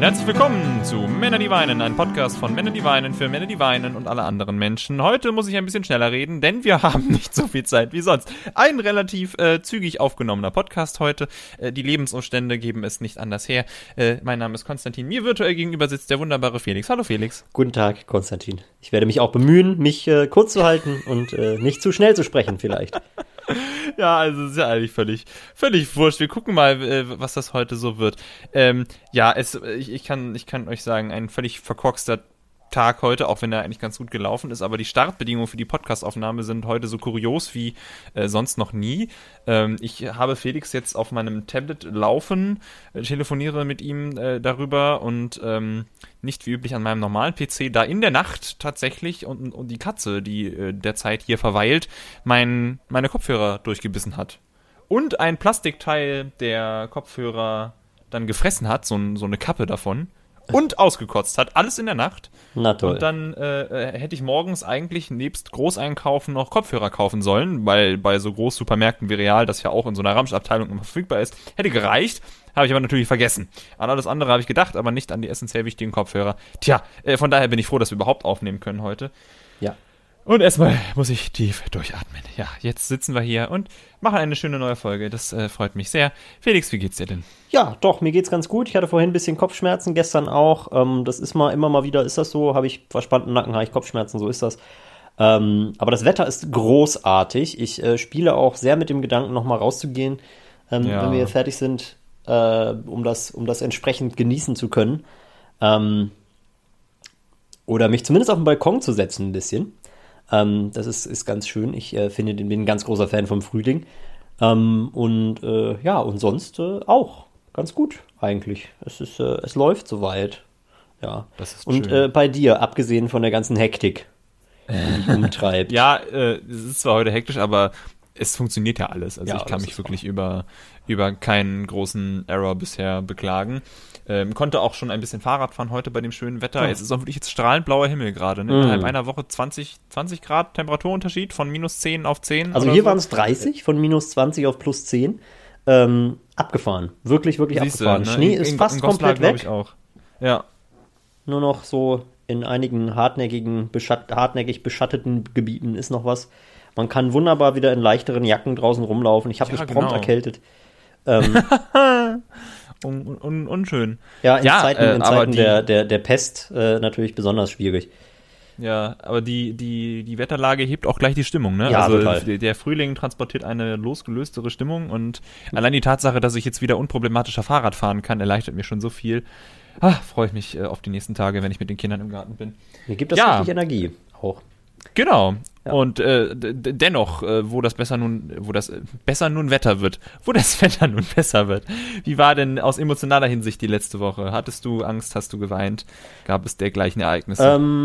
Herzlich willkommen zu Männer, die weinen, ein Podcast von Männern, die weinen, für Männer, die weinen und alle anderen Menschen. Heute muss ich ein bisschen schneller reden, denn wir haben nicht so viel Zeit wie sonst. Ein relativ zügig aufgenommener Podcast heute. Die Lebensumstände geben es nicht anders her. Mein Name ist Konstantin. Mir virtuell gegenüber sitzt der wunderbare Felix. Hallo Felix. Guten Tag, Konstantin. Ich werde mich auch bemühen, mich kurz zu halten und nicht zu schnell zu sprechen vielleicht. Ja, also ist ja eigentlich völlig wurscht. Wir gucken mal, was das heute so wird. Ich kann euch sagen, ein völlig verkorkster Tag heute, auch wenn er eigentlich ganz gut gelaufen ist, aber die Startbedingungen für die Podcastaufnahme sind heute so kurios wie sonst noch nie. Ich habe Felix jetzt auf meinem Tablet laufen, telefoniere mit ihm darüber und nicht wie üblich an meinem normalen PC, da in der Nacht tatsächlich und die Katze, die derzeit hier verweilt, meine Kopfhörer durchgebissen hat. Und ein Plastikteil der Kopfhörer dann gefressen hat, so eine Kappe davon. Und ausgekotzt hat, alles in der Nacht. Na toll. Und dann hätte ich morgens eigentlich nebst Großeinkaufen noch Kopfhörer kaufen sollen, weil bei so Großsupermärkten wie Real, das ja auch in so einer Ramschabteilung immer verfügbar ist, hätte gereicht, habe ich aber natürlich vergessen. An alles andere habe ich gedacht, aber nicht an die essentiell wichtigen Kopfhörer. Tja, von daher bin ich froh, dass wir überhaupt aufnehmen können heute. Ja. Und erstmal muss ich tief durchatmen. Ja, jetzt sitzen wir hier und machen eine schöne neue Folge. Das freut mich sehr. Felix, wie geht's dir denn? Ja, doch, mir geht's ganz gut. Ich hatte vorhin ein bisschen Kopfschmerzen, gestern auch. Das ist immer mal wieder, ist das so, habe ich verspannten Nacken, habe ich Kopfschmerzen, so ist das. Aber das Wetter ist großartig. Ich spiele auch sehr mit dem Gedanken, nochmal rauszugehen, wenn wir fertig sind, um das entsprechend genießen zu können. Oder mich zumindest auf den Balkon zu setzen ein bisschen. Das ist ganz schön. Ich bin ein ganz großer Fan vom Frühling. Und sonst auch ganz gut eigentlich. Es läuft soweit. Ja. Das ist und schön. Bei dir, abgesehen von der ganzen Hektik, die dich umtreibt. Ja, es ist zwar heute hektisch, aber es funktioniert ja alles. Also Ja, ich kann das mich ist wirklich über keinen großen Error bisher beklagen. Konnte auch schon ein bisschen Fahrrad fahren heute bei dem schönen Wetter. Ja. Es ist auch wirklich jetzt strahlend blauer Himmel gerade. Ne? Innerhalb einer Woche 20 Grad Temperaturunterschied von minus 10 auf 10. Also hier waren es 30, von minus 20 auf plus 10. Abgefahren. Wirklich Siehste, abgefahren. ne? Schnee ist fast komplett weg. Ich auch. Ja. Nur noch so in einigen hartnäckig beschatteten Gebieten ist noch was. Man kann wunderbar wieder in leichteren Jacken draußen rumlaufen. Ich habe mich prompt erkältet. Unschön. Ja, in Zeiten aber der Pest natürlich besonders schwierig. Ja, aber die Wetterlage hebt auch gleich die Stimmung, ne? Ja, also total. der Frühling transportiert eine losgelöstere Stimmung und allein die Tatsache, dass ich jetzt wieder unproblematischer Fahrrad fahren kann, erleichtert mir schon so viel. Freue ich mich auf die nächsten Tage, wenn ich mit den Kindern im Garten bin. Mir gibt das richtig Energie auch. Genau. Ja. Und dennoch, wo das Wetter nun besser wird. Wie war denn aus emotionaler Hinsicht die letzte Woche? Hattest du Angst? Hast du geweint? Gab es dergleichen Ereignisse?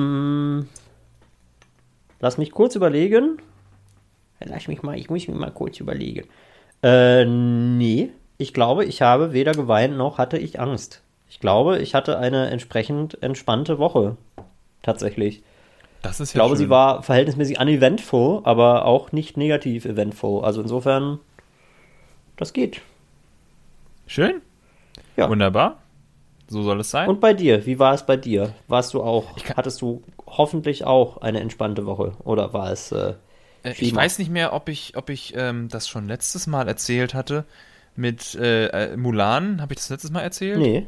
Lass mich kurz überlegen. Ich muss mich mal kurz überlegen. Nee, ich glaube, ich habe weder geweint noch hatte ich Angst. Ich glaube, ich hatte eine entsprechend entspannte Woche. Tatsächlich. Das ist Ich glaube, schön. sie war verhältnismäßig uneventful, aber auch nicht negativ eventful. Also insofern, das geht. Schön. Ja. Wunderbar. So soll es sein. Und bei dir, wie war es bei dir? Hattest du hoffentlich auch eine entspannte Woche? Oder war es ich weiß nicht mehr, ob ich das schon letztes Mal erzählt hatte mit Mulan. Habe ich das letztes Mal erzählt? Nee.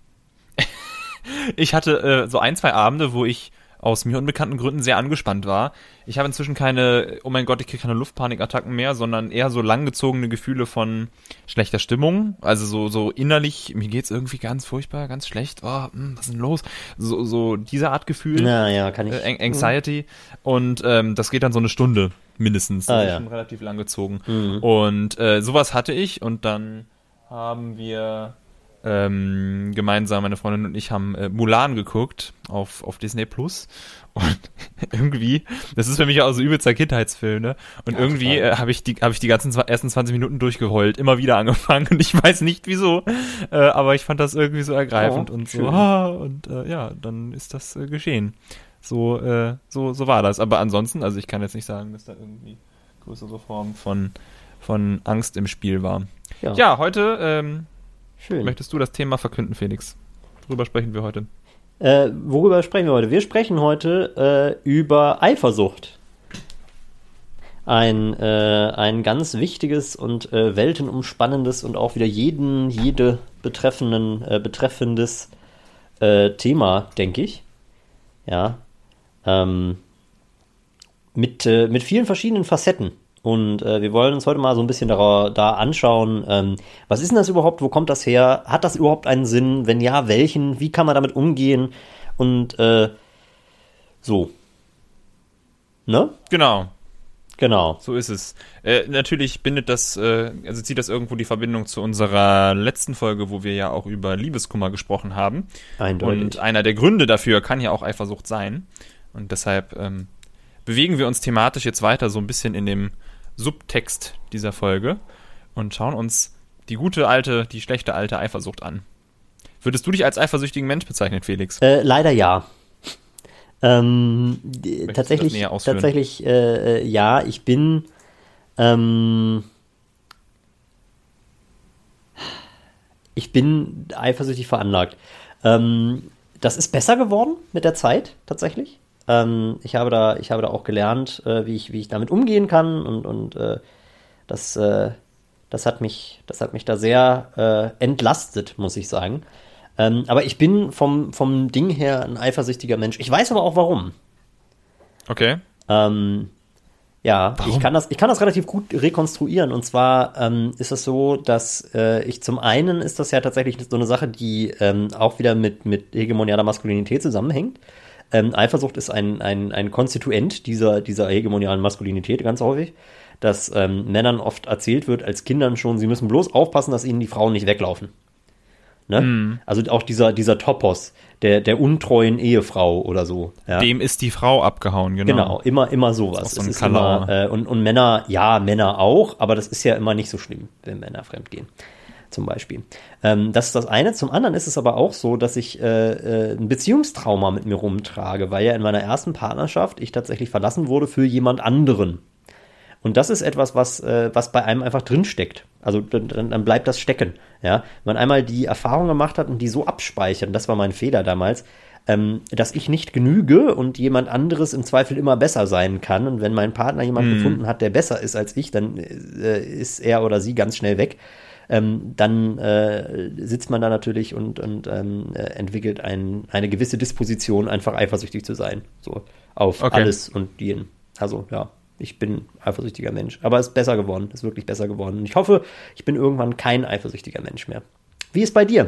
Ich hatte so 1-2 Abende, wo ich aus mir unbekannten Gründen sehr angespannt war. Ich habe inzwischen keine, oh mein Gott, ich kriege keine Luftpanikattacken mehr, sondern eher so langgezogene Gefühle von schlechter Stimmung. Also so innerlich, mir geht's irgendwie ganz furchtbar, ganz schlecht. Was ist denn los? So diese Art Gefühl. Ja, kann ich. Anxiety. Und das geht dann so eine Stunde mindestens. Das ist schon relativ lang gezogen. Und sowas hatte ich und dann haben wir gemeinsam, meine Freundin und ich haben Mulan geguckt auf Disney Plus und irgendwie, das ist für mich auch so übelster Kindheitsfilm, ne? Und irgendwie habe ich die ganzen ersten 20 Minuten durchgeheult, immer wieder angefangen und ich weiß nicht wieso, aber ich fand das irgendwie so ergreifend und so, dann ist das geschehen. So war das. Aber ansonsten, also ich kann jetzt nicht sagen, dass da irgendwie größere Form von Angst im Spiel war. Ja, heute Schön. möchtest du das Thema verkünden, Felix? worüber sprechen wir heute? Worüber sprechen wir heute? Wir sprechen heute über Eifersucht. Ein ganz wichtiges und weltenumspannendes und auch wieder jede betreffendes Thema, denke ich. Ja. Mit vielen verschiedenen Facetten. Und wir wollen uns heute mal so ein bisschen da anschauen, was ist denn das überhaupt, wo kommt das her, hat das überhaupt einen Sinn, wenn ja, welchen, wie kann man damit umgehen und so. Ne? Genau. So ist es. Natürlich bindet das, also zieht das irgendwo die Verbindung zu unserer letzten Folge, wo wir ja auch über Liebeskummer gesprochen haben. Eindeutig. Und einer der Gründe dafür kann ja auch Eifersucht sein. Und deshalb bewegen wir uns thematisch jetzt weiter so ein bisschen in dem Subtext dieser Folge und schauen uns die schlechte alte Eifersucht an. Würdest du dich als eifersüchtigen Mensch bezeichnen, Felix? Leider ja. Möchtest Tatsächlich, du das näher ausführen? ja, ich bin eifersüchtig veranlagt. Das ist besser geworden mit der Zeit, tatsächlich. Ich habe da auch gelernt, wie ich damit umgehen kann und das hat mich da sehr entlastet, muss ich sagen. Aber ich bin vom Ding her ein eifersüchtiger Mensch. Ich weiß aber auch warum. Okay. Ja, Warum? ich kann das relativ gut rekonstruieren. Und zwar ist es so, dass zum einen ist das ja tatsächlich so eine Sache, die auch wieder mit hegemonialer Maskulinität zusammenhängt. Eifersucht ist ein Konstituent dieser hegemonialen Maskulinität ganz häufig, dass Männern oft erzählt wird, als Kindern schon, sie müssen bloß aufpassen, dass ihnen die Frauen nicht weglaufen. Ne? Also auch dieser Topos der untreuen Ehefrau oder so. Ja? Dem ist die Frau abgehauen, genau. Genau, immer sowas. Das ist auch so ein Es ist Kalauer. immer, und Männer, ja, Männer auch, aber das ist ja immer nicht so schlimm, wenn Männer fremd gehen. Zum Beispiel. Das ist das eine. Zum anderen ist es aber auch so, dass ich ein Beziehungstrauma mit mir rumtrage, weil ja in meiner ersten Partnerschaft ich tatsächlich verlassen wurde für jemand anderen. Und das ist etwas, was bei einem einfach drinsteckt. Also dann bleibt das stecken. Ja? Wenn man einmal die Erfahrung gemacht hat und die so abspeichert, und das war mein Fehler damals, dass ich nicht genüge und jemand anderes im Zweifel immer besser sein kann. Und wenn mein Partner jemanden gefunden hat, der besser ist als ich, dann ist er oder sie ganz schnell weg. Dann sitzt man da natürlich und entwickelt eine gewisse Disposition, einfach eifersüchtig zu sein. So auf alles und jeden. Also, ja, ich bin eifersüchtiger Mensch. Aber es ist besser geworden, ist wirklich besser geworden. Und ich hoffe, ich bin irgendwann kein eifersüchtiger Mensch mehr. Wie ist bei dir?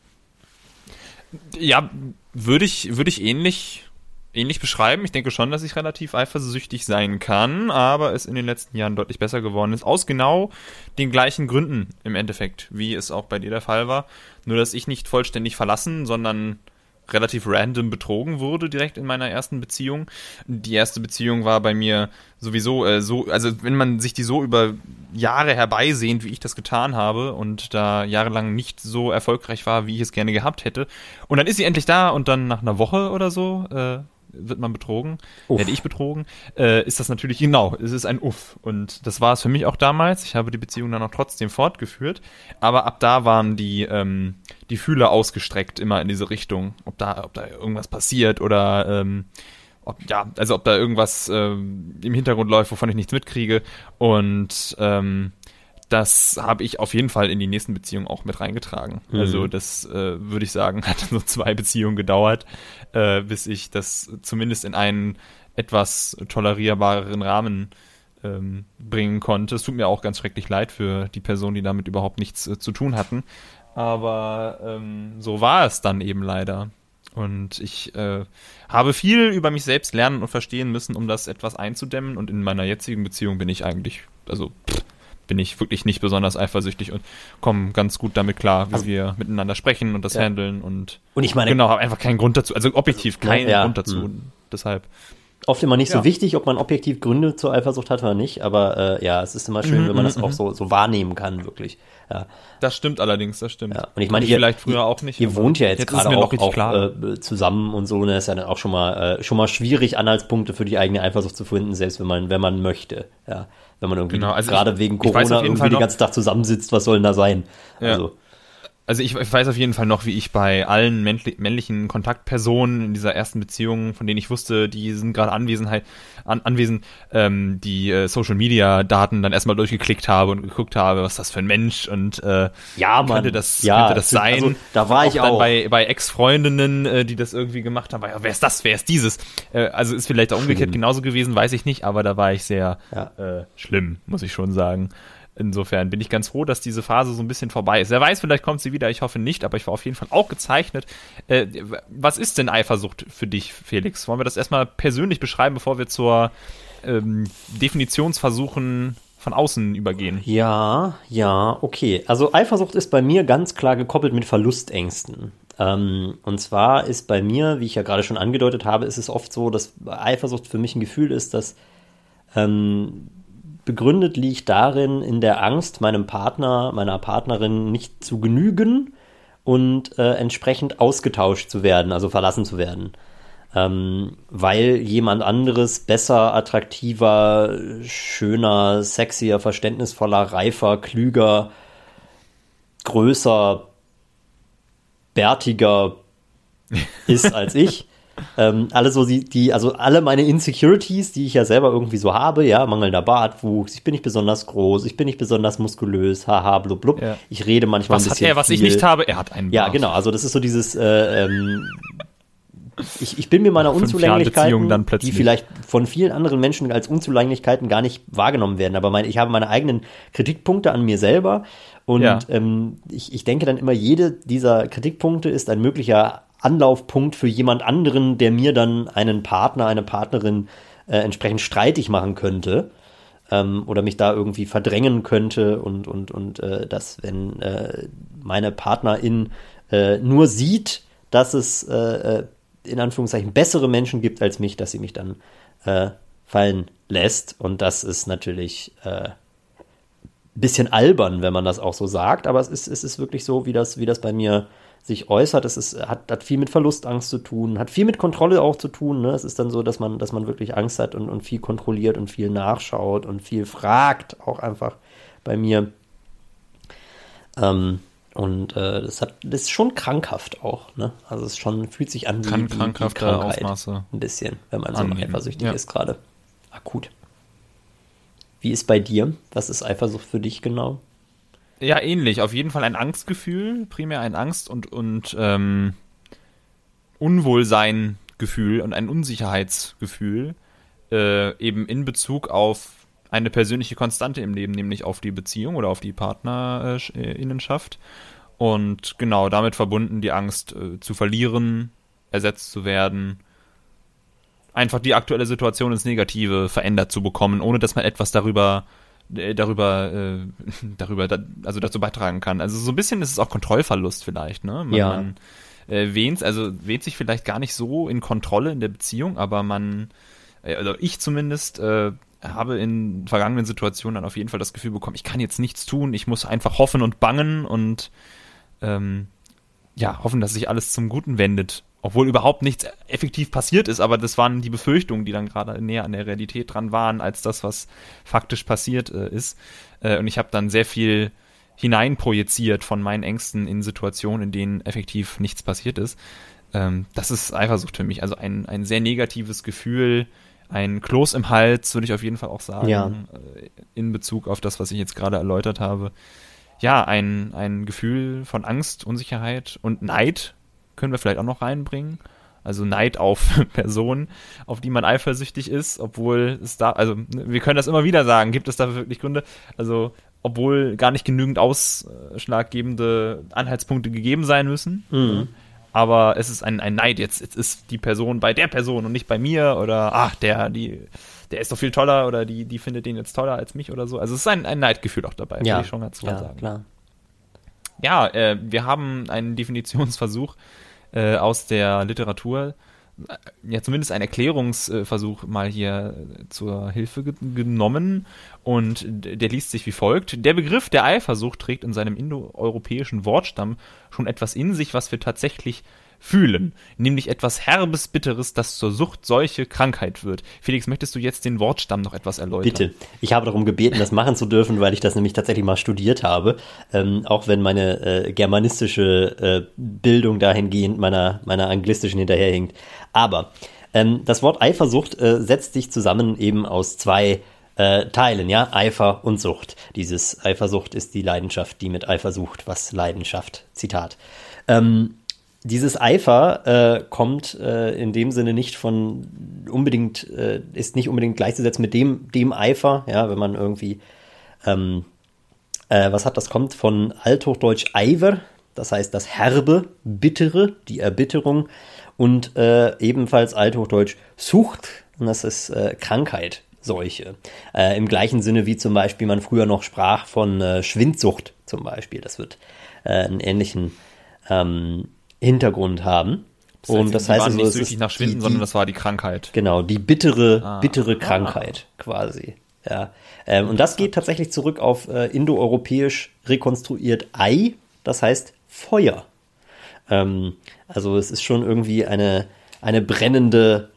Ja, würde ich ähnlich beschreiben. Ich denke schon, dass ich relativ eifersüchtig sein kann, aber es in den letzten Jahren deutlich besser geworden ist. Aus genau den gleichen Gründen im Endeffekt, wie es auch bei dir der Fall war. Nur, dass ich nicht vollständig verlassen, sondern relativ random betrogen wurde direkt in meiner ersten Beziehung. Die erste Beziehung war bei mir sowieso also wenn man sich die so über Jahre herbeisehnt, wie ich das getan habe und da jahrelang nicht so erfolgreich war, wie ich es gerne gehabt hätte. Und dann ist sie endlich da und dann nach einer Woche oder so wird man betrogen, werde ich betrogen, ist das natürlich, genau, es ist ein Uff. Und das war es für mich auch damals. Ich habe die Beziehung dann auch trotzdem fortgeführt, aber ab da waren die Fühler ausgestreckt immer in diese Richtung, ob da irgendwas passiert oder ob da irgendwas im Hintergrund läuft, wovon ich nichts mitkriege. Und das habe ich auf jeden Fall in die nächsten Beziehungen auch mit reingetragen. Also das würde ich sagen, hat so 2 Beziehungen gedauert, bis ich das zumindest in einen etwas tolerierbareren Rahmen bringen konnte. Es tut mir auch ganz schrecklich leid für die Personen, die damit überhaupt nichts zu tun hatten. Aber so war es dann eben leider. Und ich habe viel über mich selbst lernen und verstehen müssen, um das etwas einzudämmen. Und in meiner jetzigen Beziehung bin ich eigentlich, bin ich wirklich nicht besonders eifersüchtig und komme ganz gut damit klar, wie wir miteinander sprechen und das handeln. Und ich meine, genau, habe einfach keinen Grund dazu. Also objektiv keinen Grund dazu. Deshalb. Oft immer nicht so wichtig, ob man objektiv Gründe zur Eifersucht hat oder nicht, aber es ist immer schön, wenn man das auch so wahrnehmen kann, wirklich. Ja. Das stimmt allerdings, das stimmt. Ja. Und ich meine, vielleicht früher auch nicht. Ihr wohnt ja jetzt gerade auch zusammen und so, ne, ist ja dann auch schon mal schwierig, Anhaltspunkte für die eigene Eifersucht zu finden, selbst wenn man möchte. Ja. Wenn man irgendwie gerade wegen Corona irgendwie den ganzen Tag zusammensitzt, was soll denn da sein? Ja. Also. Also ich weiß auf jeden Fall noch, wie ich bei allen männlichen Kontaktpersonen in dieser ersten Beziehung, von denen ich wusste, die sind gerade anwesend, die Social-Media-Daten dann erstmal durchgeklickt habe und geguckt habe, was ist das für ein Mensch und könnte das sein. Also, da war ich auch. Bei Ex-Freundinnen, die das irgendwie gemacht haben, wer ist das, wer ist dieses? Also ist vielleicht auch umgekehrt genauso gewesen, weiß ich nicht, aber da war ich sehr schlimm, muss ich schon sagen. Insofern bin ich ganz froh, dass diese Phase so ein bisschen vorbei ist. Wer weiß, vielleicht kommt sie wieder, ich hoffe nicht, aber ich war auf jeden Fall auch gezeichnet. Was ist denn Eifersucht für dich, Felix? Wollen wir das erstmal persönlich beschreiben, bevor wir zur Definitionsversuchen von außen übergehen? Ja, okay. Also Eifersucht ist bei mir ganz klar gekoppelt mit Verlustängsten. Und zwar ist bei mir, wie ich ja gerade schon angedeutet habe, ist es oft so, dass Eifersucht für mich ein Gefühl ist, das begründet liegt darin, in der Angst, meinem Partner, meiner Partnerin nicht zu genügen und entsprechend ausgetauscht zu werden, also verlassen zu werden. Weil jemand anderes besser, attraktiver, schöner, sexier, verständnisvoller, reifer, klüger, größer, bärtiger ist als ich. Alle so also alle meine Insecurities, die ich ja selber irgendwie so habe, ja, mangelnder Bartwuchs, ich bin nicht besonders groß, ich bin nicht besonders muskulös, haha, blub, blub. Ja. Ich rede manchmal ein bisschen viel. Was ich nicht habe? Er hat einen Bart. Ja, genau, also das ist so dieses ich bin mir meiner Unzulänglichkeiten, die vielleicht von vielen anderen Menschen als Unzulänglichkeiten gar nicht wahrgenommen werden, aber ich habe meine eigenen Kritikpunkte an mir selber und ich denke dann immer, jede dieser Kritikpunkte ist ein möglicher Anlaufpunkt für jemand anderen, der mir dann einen Partner, eine Partnerin entsprechend streitig machen könnte oder mich da irgendwie verdrängen könnte und dass, wenn meine Partnerin nur sieht, dass es in Anführungszeichen bessere Menschen gibt als mich, dass sie mich dann fallen lässt, und das ist natürlich ein bisschen albern, wenn man das auch so sagt, aber es ist wirklich so, wie das bei mir sich äußert. Hat viel mit Verlustangst zu tun, hat viel mit Kontrolle auch zu tun. Ne? Es ist dann so, dass man wirklich Angst hat und viel kontrolliert und viel nachschaut und viel fragt, auch einfach bei mir. Das ist schon krankhaft auch. Ne? Also es fühlt sich an wie krankhafte Ausmaße. Ein bisschen, wenn man so eifersüchtig ist gerade. Akut. Wie ist bei dir? Was ist Eifersucht für dich genau? Ja, ähnlich. Auf jeden Fall ein Angstgefühl, primär ein Angst- und Unwohlsein-Gefühl und ein Unsicherheitsgefühl, eben in Bezug auf eine persönliche Konstante im Leben, nämlich auf die Beziehung oder auf die Partnerinnenschaft. Und genau, damit verbunden die Angst zu verlieren, ersetzt zu werden, einfach die aktuelle Situation ins Negative verändert zu bekommen, ohne dass man etwas dazu beitragen kann. Also so ein bisschen ist es auch Kontrollverlust vielleicht, ne? Man wähnt sich vielleicht gar nicht so in Kontrolle in der Beziehung, aber also ich zumindest habe in vergangenen Situationen dann auf jeden Fall das Gefühl bekommen, ich kann jetzt nichts tun, ich muss einfach hoffen und bangen und hoffen, dass sich alles zum Guten wendet. Obwohl überhaupt nichts effektiv passiert ist, aber das waren die Befürchtungen, die dann gerade näher an der Realität dran waren, als das, was faktisch passiert ist. Und ich habe dann sehr viel hineinprojiziert von meinen Ängsten in Situationen, in denen effektiv nichts passiert ist. Das ist Eifersucht für mich. Also ein sehr negatives Gefühl, ein Kloß im Hals, würde ich auf jeden Fall auch sagen, in Bezug auf das, was ich jetzt gerade erläutert habe. Ja, ein Gefühl von Angst, Unsicherheit und Neid können wir vielleicht auch noch reinbringen. Also Neid auf Personen, auf die man eifersüchtig ist, obwohl es wir können das immer wieder sagen, gibt es dafür wirklich Gründe? Also, obwohl gar nicht genügend ausschlaggebende Anhaltspunkte gegeben sein müssen. Mhm. Aber es ist ein Neid. Jetzt ist die Person bei der Person und nicht bei mir oder der ist doch viel toller oder die findet den jetzt toller als mich oder so. Also es ist ein Neidgefühl auch dabei, würde ich schon ganz klar sagen. Klar. Ja, wir haben einen Definitionsversuch aus der Literatur, ja zumindest einen Erklärungsversuch mal hier zur Hilfe genommen, und der liest sich wie folgt: Der Begriff der Eifersucht trägt in seinem indoeuropäischen Wortstamm schon etwas in sich, was wir tatsächlich fühlen. Nämlich etwas Herbes, Bitteres, das zur Sucht, Seuche, Krankheit wird. Felix, möchtest du jetzt den Wortstamm noch etwas erläutern? Bitte. Ich habe darum gebeten, das machen zu dürfen, weil ich das nämlich tatsächlich mal studiert habe. Auch wenn meine germanistische Bildung dahingehend meiner anglistischen hinterherhinkt. Aber das Wort Eifersucht setzt sich zusammen eben aus zwei Teilen, ja, Eifer und Sucht. Dieses Eifersucht ist die Leidenschaft, die mit Eifer sucht, was Leidenschaft, Zitat. Dieses Eifer kommt in dem Sinne nicht von unbedingt, ist nicht unbedingt gleichzusetzen mit dem Eifer, ja, wenn man irgendwie, was hat, das kommt von Althochdeutsch Eiver, das heißt das Herbe, Bittere, die Erbitterung und ebenfalls Althochdeutsch Sucht, und das ist Krankheit. Seuche. Im gleichen Sinne wie zum Beispiel man früher noch sprach von Schwindsucht zum Beispiel. Das wird einen ähnlichen Hintergrund haben. Und das heißt also, nicht süchtig nach Schwinden, sondern das war die Krankheit. Genau, die bittere Krankheit quasi. Ja. Und das geht tatsächlich zurück auf indoeuropäisch rekonstruiert Ei, das heißt Feuer. Also es ist schon irgendwie eine brennende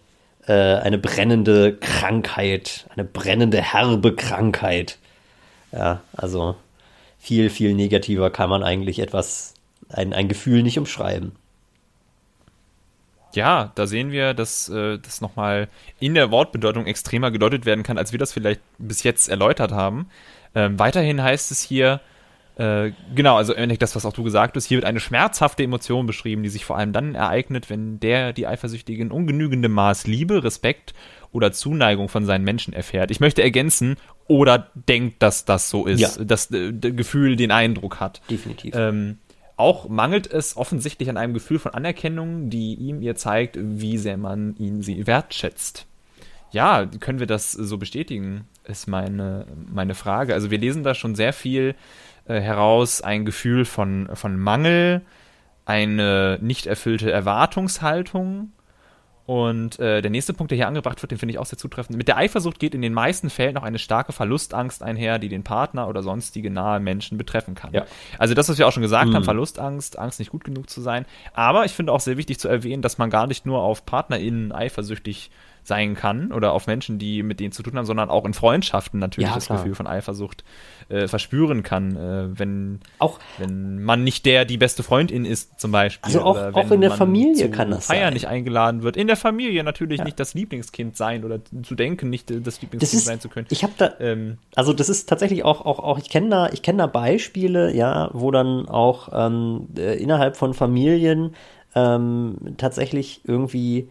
Krankheit, eine brennende, herbe Krankheit. Ja, also viel, viel negativer kann man eigentlich ein Gefühl nicht umschreiben. Ja, da sehen wir, dass das nochmal in der Wortbedeutung extremer gedeutet werden kann, als wir das vielleicht bis jetzt erläutert haben. Weiterhin heißt es hier, genau, also ähnlich das, was auch du gesagt hast, hier wird eine schmerzhafte Emotion beschrieben, die sich vor allem dann ereignet, wenn die Eifersüchtige in ungenügendem Maß Liebe, Respekt oder Zuneigung von seinen Menschen erfährt. Ich möchte ergänzen, oder denkt, dass das so ist, ja. Dass das Gefühl den Eindruck hat. Definitiv. Auch mangelt es offensichtlich an einem Gefühl von Anerkennung, die ihr zeigt, wie sehr man sie wertschätzt. Ja, können wir das so bestätigen, ist meine Frage. Also wir lesen da schon sehr viel heraus, ein Gefühl von Mangel, eine nicht erfüllte Erwartungshaltung. Und der nächste Punkt, der hier angebracht wird, den finde ich auch sehr zutreffend. Mit der Eifersucht geht in den meisten Fällen noch eine starke Verlustangst einher, die den Partner oder sonstige nahe Menschen betreffen kann. Ja. Also das, was wir auch schon gesagt haben, Verlustangst, Angst, nicht gut genug zu sein. Aber ich finde auch sehr wichtig zu erwähnen, dass man gar nicht nur auf PartnerInnen eifersüchtig sein kann oder auf Menschen, die mit denen zu tun haben, sondern auch in Freundschaften natürlich das Gefühl von Eifersucht verspüren kann, wenn man nicht die beste Freundin ist zum Beispiel. Also auch in der Familie kann das Feiern nicht eingeladen wird. In der Familie natürlich nicht das Lieblingskind sein oder zu denken, nicht das Lieblingskind sein zu können. Ich habe da, also das ist tatsächlich auch ich kenne da Beispiele, ja, wo dann auch innerhalb von Familien tatsächlich irgendwie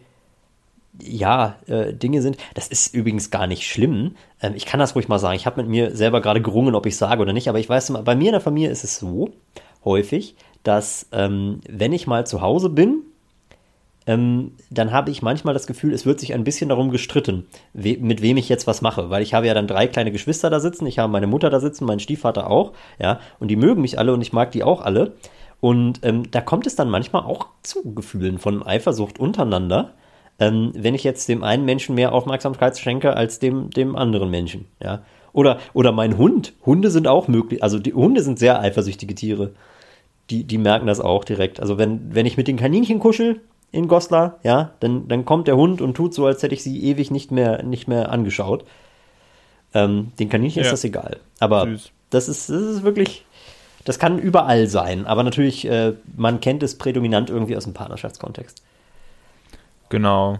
Dinge sind. Das ist übrigens gar nicht schlimm. Ich kann das ruhig mal sagen. Ich habe mit mir selber gerade gerungen, ob ich sage oder nicht, aber ich weiß, bei mir in der Familie ist es so häufig, dass wenn ich mal zu Hause bin, dann habe ich manchmal das Gefühl, es wird sich ein bisschen darum gestritten, mit wem ich jetzt was mache, weil ich habe ja dann 3 kleine Geschwister da sitzen, ich habe meine Mutter da sitzen, meinen Stiefvater auch, ja, und die mögen mich alle und ich mag die auch alle. Und da kommt es dann manchmal auch zu Gefühlen von Eifersucht untereinander, wenn ich jetzt dem einen Menschen mehr Aufmerksamkeit schenke als dem anderen Menschen, ja. Oder mein Hund. Hunde sind auch möglich, also die Hunde sind sehr eifersüchtige Tiere. Die merken das auch direkt. Also wenn ich mit den Kaninchen kuschel in Goslar, ja, dann kommt der Hund und tut so, als hätte ich sie ewig nicht mehr angeschaut. Den Kaninchen ist das egal. Aber das ist wirklich, das kann überall sein. Aber natürlich, man kennt es prädominant irgendwie aus dem Partnerschaftskontext. Genau.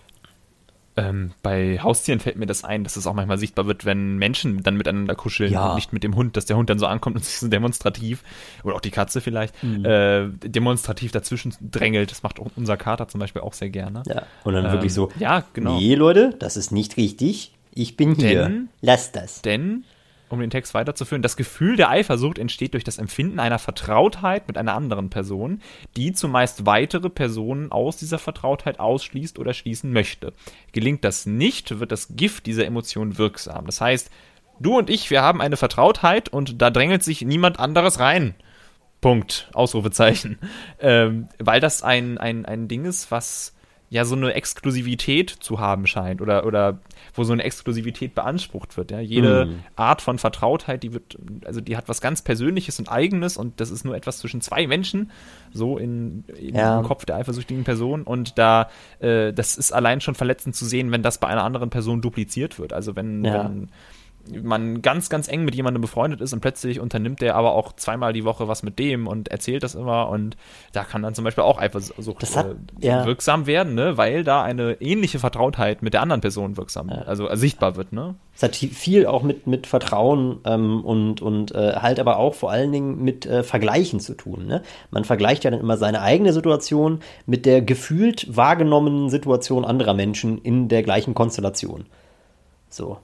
Bei Haustieren fällt mir das ein, dass es auch manchmal sichtbar wird, wenn Menschen dann miteinander kuscheln und nicht mit dem Hund, dass der Hund dann so ankommt und sich so demonstrativ, oder auch die Katze vielleicht, demonstrativ dazwischen drängelt. Das macht auch unser Kater zum Beispiel auch sehr gerne. Ja, und dann wirklich so, genau. Nee, Leute, das ist nicht richtig. Ich bin hier. Lasst das. Denn, um den Text weiterzuführen, das Gefühl der Eifersucht entsteht durch das Empfinden einer Vertrautheit mit einer anderen Person, die zumeist weitere Personen aus dieser Vertrautheit ausschließt oder schließen möchte. Gelingt das nicht, wird das Gift dieser Emotion wirksam. Das heißt, du und ich, wir haben eine Vertrautheit und da drängelt sich niemand anderes rein. Punkt. Ausrufezeichen. Weil das ein Ding ist, was ja so eine Exklusivität zu haben scheint oder wo so eine Exklusivität beansprucht wird. Ja? Jede Art von Vertrautheit, die hat was ganz Persönliches und Eigenes und das ist nur etwas zwischen zwei Menschen, so im Kopf der eifersüchtigen Person und das ist allein schon verletzend zu sehen, wenn das bei einer anderen Person dupliziert wird. Also wenn man ganz, ganz eng mit jemandem befreundet ist und plötzlich unternimmt der aber auch zweimal die Woche was mit dem und erzählt das immer und da kann dann zum Beispiel auch Eifersucht wirksam werden, ne? Weil da eine ähnliche Vertrautheit mit der anderen Person also sichtbar wird, ne? Es hat viel auch mit Vertrauen und halt aber auch vor allen Dingen mit Vergleichen zu tun. Ne? Man vergleicht ja dann immer seine eigene Situation mit der gefühlt wahrgenommenen Situation anderer Menschen in der gleichen Konstellation. So.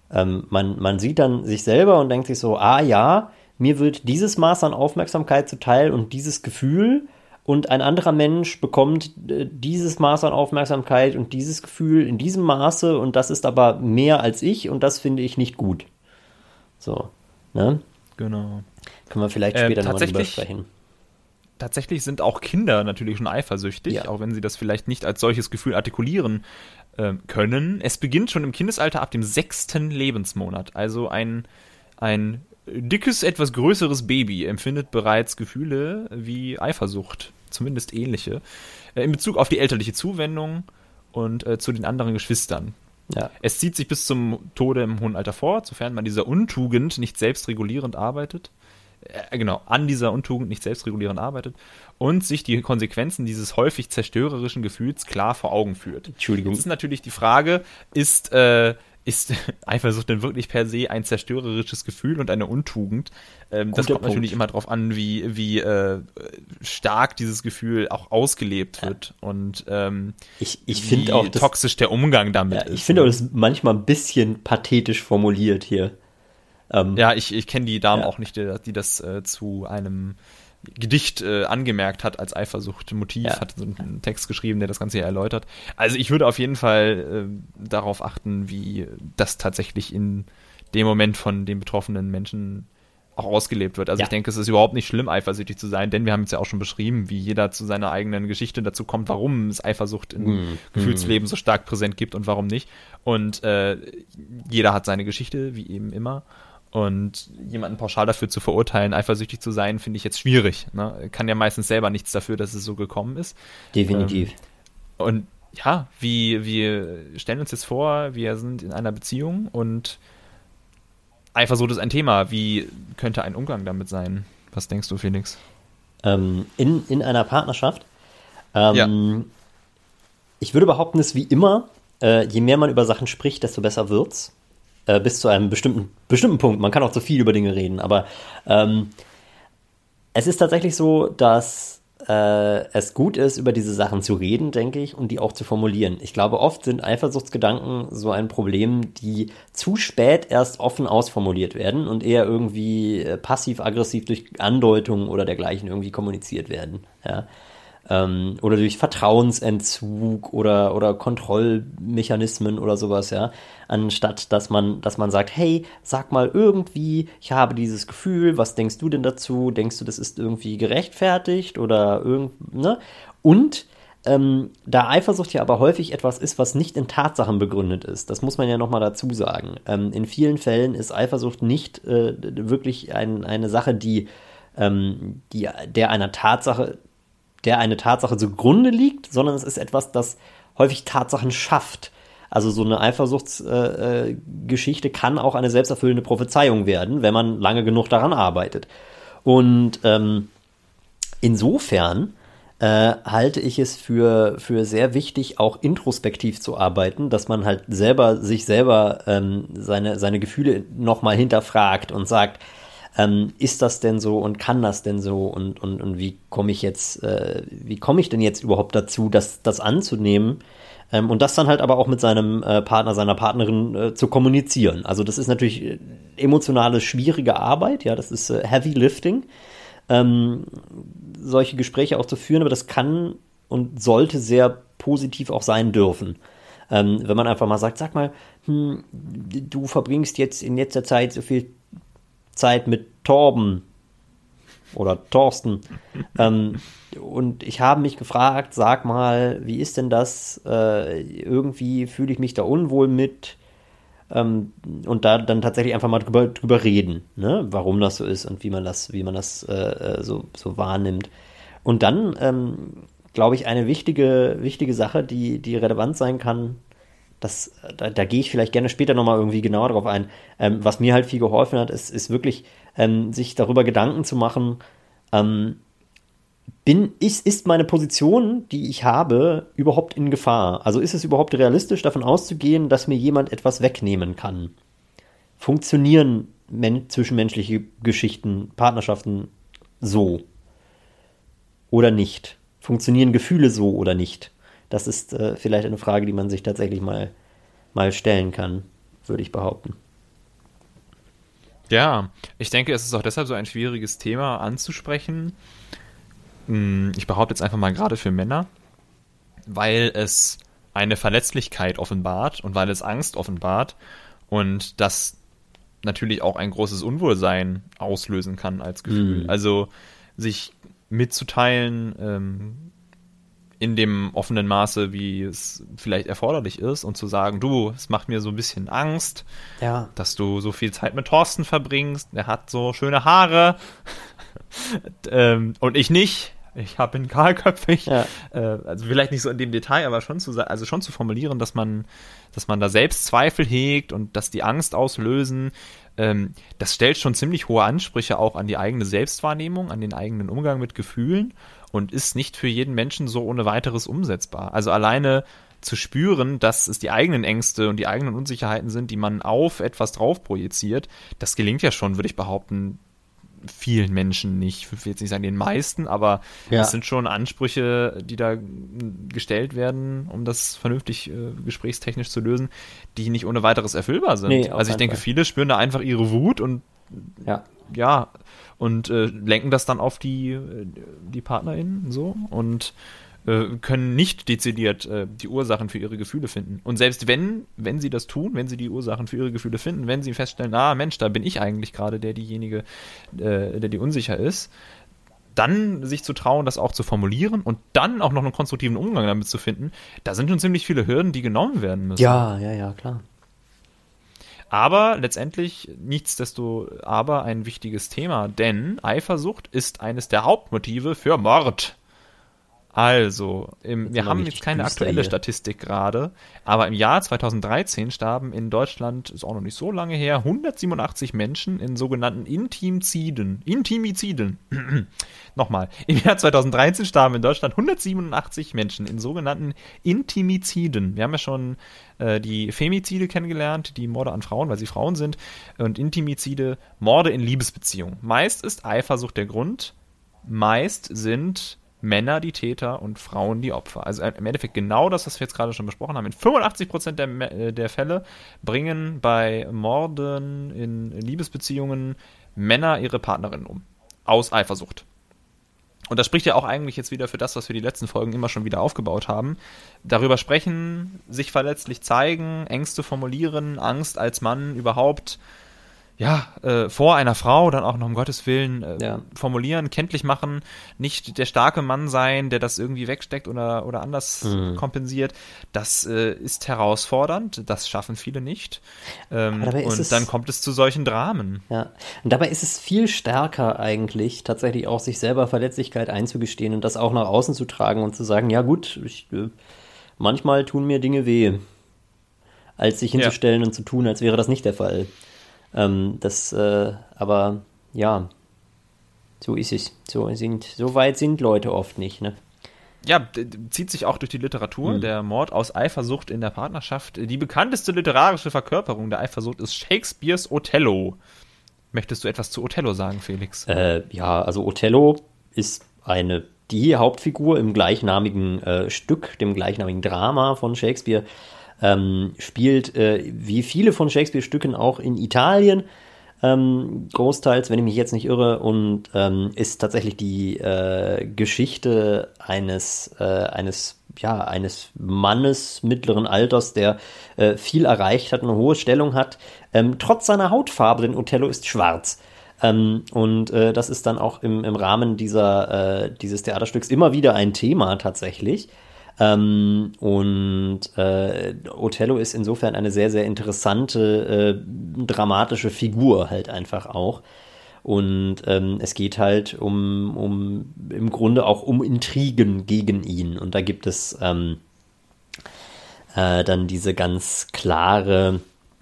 Man sieht dann sich selber und denkt sich so, mir wird dieses Maß an Aufmerksamkeit zuteil und dieses Gefühl und ein anderer Mensch bekommt dieses Maß an Aufmerksamkeit und dieses Gefühl in diesem Maße und das ist aber mehr als ich und das finde ich nicht gut. So, ne? Genau. Können wir vielleicht später nochmal drüber sprechen. Tatsächlich sind auch Kinder natürlich schon eifersüchtig, auch wenn sie das vielleicht nicht als solches Gefühl artikulieren können. Es beginnt schon im Kindesalter ab dem 6. Lebensmonat. Also ein dickes, etwas größeres Baby empfindet bereits Gefühle wie Eifersucht, zumindest ähnliche, in Bezug auf die elterliche Zuwendung und zu den anderen Geschwistern. Ja. Es zieht sich bis zum Tode im hohen Alter fort, sofern man dieser Untugend nicht selbstregulierend arbeitet. An dieser Untugend nicht selbstregulierend arbeitet und sich die Konsequenzen dieses häufig zerstörerischen Gefühls klar vor Augen führt. Entschuldigung. Jetzt ist natürlich die Frage, ist Eifersucht denn wirklich per se ein zerstörerisches Gefühl und eine Untugend? Das kommt natürlich immer darauf an, wie stark dieses Gefühl auch ausgelebt wird und ich finde auch toxisch der Umgang damit ist. Ich finde auch, das ist manchmal ein bisschen pathetisch formuliert hier. Ich kenne die Dame auch nicht, die das zu einem Gedicht angemerkt hat als Eifersucht-Motiv, hat so einen Text geschrieben, der das Ganze hier erläutert. Also ich würde auf jeden Fall darauf achten, wie das tatsächlich in dem Moment von den betroffenen Menschen auch ausgelebt wird. Also ich denke, es ist überhaupt nicht schlimm, eifersüchtig zu sein, denn wir haben es ja auch schon beschrieben, wie jeder zu seiner eigenen Geschichte dazu kommt, warum es Eifersucht im Gefühlsleben so stark präsent gibt und warum nicht. Und jeder hat seine Geschichte, wie eben immer. Und jemanden pauschal dafür zu verurteilen, eifersüchtig zu sein, finde ich jetzt schwierig. Ne? Kann ja meistens selber nichts dafür, dass es so gekommen ist. Definitiv. Und ja, wir stellen uns jetzt vor, wir sind in einer Beziehung und Eifersucht ist ein Thema. Wie könnte ein Umgang damit sein? Was denkst du, Felix? In einer Partnerschaft? Ich würde behaupten, es ist wie immer, je mehr man über Sachen spricht, desto besser wird's. Bis zu einem bestimmten Punkt. Man kann auch zu viel über Dinge reden, aber es ist tatsächlich so, dass es gut ist, über diese Sachen zu reden, denke ich, und die auch zu formulieren. Ich glaube, oft sind Eifersuchtsgedanken so ein Problem, die zu spät erst offen ausformuliert werden und eher irgendwie passiv-aggressiv durch Andeutungen oder dergleichen irgendwie kommuniziert werden. Ja. Oder durch Vertrauensentzug oder Kontrollmechanismen oder sowas, ja, anstatt dass man sagt, hey, sag mal irgendwie, ich habe dieses Gefühl, was denkst du denn dazu? Denkst du, das ist irgendwie gerechtfertigt oder ne? Und da Eifersucht ja aber häufig etwas ist, was nicht in Tatsachen begründet ist, das muss man ja nochmal dazu sagen. In vielen Fällen ist Eifersucht nicht wirklich eine Sache, der eine Tatsache zugrunde liegt, sondern es ist etwas, das häufig Tatsachen schafft. Also so eine Eifersuchtsgeschichte kann auch eine selbsterfüllende Prophezeiung werden, wenn man lange genug daran arbeitet. Und insofern halte ich es für sehr wichtig, auch introspektiv zu arbeiten, dass man halt sich selber seine Gefühle nochmal hinterfragt und sagt, ist das denn so und kann das denn so und wie komme ich denn jetzt überhaupt dazu, das anzunehmen und das dann halt aber auch mit seinem Partner, seiner Partnerin zu kommunizieren. Also das ist natürlich emotionale, schwierige Arbeit, ja, das ist Heavy Lifting, solche Gespräche auch zu führen, aber das kann und sollte sehr positiv auch sein dürfen. Wenn man einfach mal sagt, sag mal, du verbringst jetzt in letzter Zeit so viel Zeit mit Torben oder Thorsten. Und ich habe mich gefragt, sag mal, wie ist denn das? Irgendwie fühle ich mich da unwohl mit. Und da dann tatsächlich einfach mal drüber reden, ne? Warum das so ist und wie man das so wahrnimmt. Und dann, glaube ich, eine wichtige Sache, die relevant sein kann, da gehe ich vielleicht gerne später nochmal irgendwie genauer drauf ein. Was mir halt viel geholfen hat, ist wirklich, sich darüber Gedanken zu machen, ist meine Position, die ich habe, überhaupt in Gefahr? Also ist es überhaupt realistisch, davon auszugehen, dass mir jemand etwas wegnehmen kann? Funktionieren zwischenmenschliche Geschichten, Partnerschaften so oder nicht? Funktionieren Gefühle so oder nicht? Das ist vielleicht eine Frage, die man sich tatsächlich mal stellen kann, würde ich behaupten. Ja, ich denke, es ist auch deshalb so ein schwieriges Thema anzusprechen. Ich behaupte jetzt einfach mal gerade für Männer, weil es eine Verletzlichkeit offenbart und weil es Angst offenbart und das natürlich auch ein großes Unwohlsein auslösen kann als Gefühl. Also sich mitzuteilen, in dem offenen Maße, wie es vielleicht erforderlich ist und zu sagen, du, es macht mir so ein bisschen Angst, Ja. dass du so viel Zeit mit Thorsten verbringst, er hat so schöne Haare und ich nicht. Ich bin kahlköpfig. Ja. Also vielleicht nicht so in dem Detail, aber schon zu formulieren, dass man da Selbstzweifel hegt und dass die Angst auslösen. Das stellt schon ziemlich hohe Ansprüche auch an die eigene Selbstwahrnehmung, an den eigenen Umgang mit Gefühlen und ist nicht für jeden Menschen so ohne weiteres umsetzbar. Also alleine zu spüren, dass es die eigenen Ängste und die eigenen Unsicherheiten sind, die man auf etwas drauf projiziert, das gelingt ja schon, würde ich behaupten, vielen Menschen nicht. Ich will jetzt nicht sagen den meisten, aber es sind schon Ansprüche, die da gestellt werden, um das vernünftig gesprächstechnisch zu lösen, die nicht ohne weiteres erfüllbar sind. Nee, also ich denke, viele spüren da einfach ihre Wut und lenken das dann auf die PartnerInnen so und können nicht dezidiert die Ursachen für ihre Gefühle finden. Und selbst wenn sie das tun, wenn sie die Ursachen für ihre Gefühle finden, wenn sie feststellen, Mensch, da bin ich eigentlich gerade diejenige, der die unsicher ist, dann sich zu trauen, das auch zu formulieren und dann auch noch einen konstruktiven Umgang damit zu finden, da sind schon ziemlich viele Hürden, die genommen werden müssen. Ja, klar. Aber letztendlich aber ein wichtiges Thema, denn Eifersucht ist eines der Hauptmotive für Mord. Also, wir haben jetzt keine aktuelle Statistik gerade, aber im Jahr 2013 starben in Deutschland, ist auch noch nicht so lange her, 187 Menschen in sogenannten Intimiziden. Nochmal, im Jahr 2013 starben in Deutschland 187 Menschen in sogenannten Intimiziden. Wir haben ja schon die Femizide kennengelernt, die Morde an Frauen, weil sie Frauen sind, und Intimizide, Morde in Liebesbeziehungen. Meist ist Eifersucht der Grund, meist sind Männer die Täter und Frauen die Opfer. Also im Endeffekt genau das, was wir jetzt gerade schon besprochen haben. In 85% der Fälle bringen bei Morden in Liebesbeziehungen Männer ihre Partnerinnen um. Aus Eifersucht. Und das spricht ja auch eigentlich jetzt wieder für das, was wir die letzten Folgen immer schon wieder aufgebaut haben. Darüber sprechen, sich verletzlich zeigen, Ängste formulieren, Angst als Mann überhaupt vor einer Frau dann auch noch um Gottes Willen formulieren, kenntlich machen, nicht der starke Mann sein, der das irgendwie wegsteckt oder anders kompensiert. Das ist herausfordernd, das schaffen viele nicht. Und dann kommt es zu solchen Dramen. Ja, und dabei ist es viel stärker eigentlich, tatsächlich auch sich selber Verletzlichkeit einzugestehen und das auch nach außen zu tragen und zu sagen, ja gut, manchmal tun mir Dinge weh, als sich hinzustellen und zu tun, als wäre das nicht der Fall. Aber ja, so ist es. So weit sind Leute oft nicht, ne? Ja, zieht sich auch durch die Literatur, der Mord aus Eifersucht in der Partnerschaft. Die bekannteste literarische Verkörperung der Eifersucht ist Shakespeares Othello. Möchtest du etwas zu Othello sagen, Felix? Also Othello ist die Hauptfigur im gleichnamigen Stück, dem gleichnamigen Drama von Shakespeare. Spielt wie viele von Shakespeare-Stücken auch in Italien, großteils, wenn ich mich jetzt nicht irre, und ist tatsächlich die Geschichte eines Mannes mittleren Alters, der viel erreicht hat, eine hohe Stellung hat, trotz seiner Hautfarbe, denn Othello ist schwarz. Das ist dann auch im Rahmen dieses Theaterstücks immer wieder ein Thema tatsächlich. Othello ist insofern eine sehr, sehr interessante, dramatische Figur halt einfach auch. Und es geht halt im Grunde auch um Intrigen gegen ihn. Und da gibt es dann diese ganz klare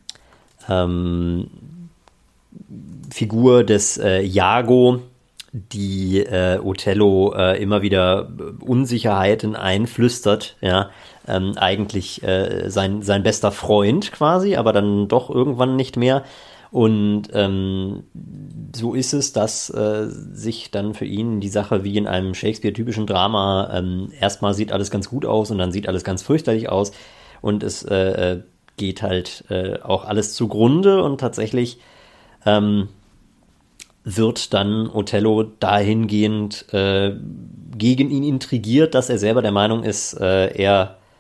Figur des Iago, die Othello immer wieder Unsicherheiten einflüstert, ja, eigentlich sein bester Freund quasi, aber dann doch irgendwann nicht mehr. Und so ist es, dass sich dann für ihn die Sache wie in einem Shakespeare-typischen Drama erstmal sieht alles ganz gut aus und dann sieht alles ganz fürchterlich aus und es geht halt auch alles zugrunde und tatsächlich wird dann Othello dahingehend gegen ihn intrigiert, dass er selber der Meinung ist, er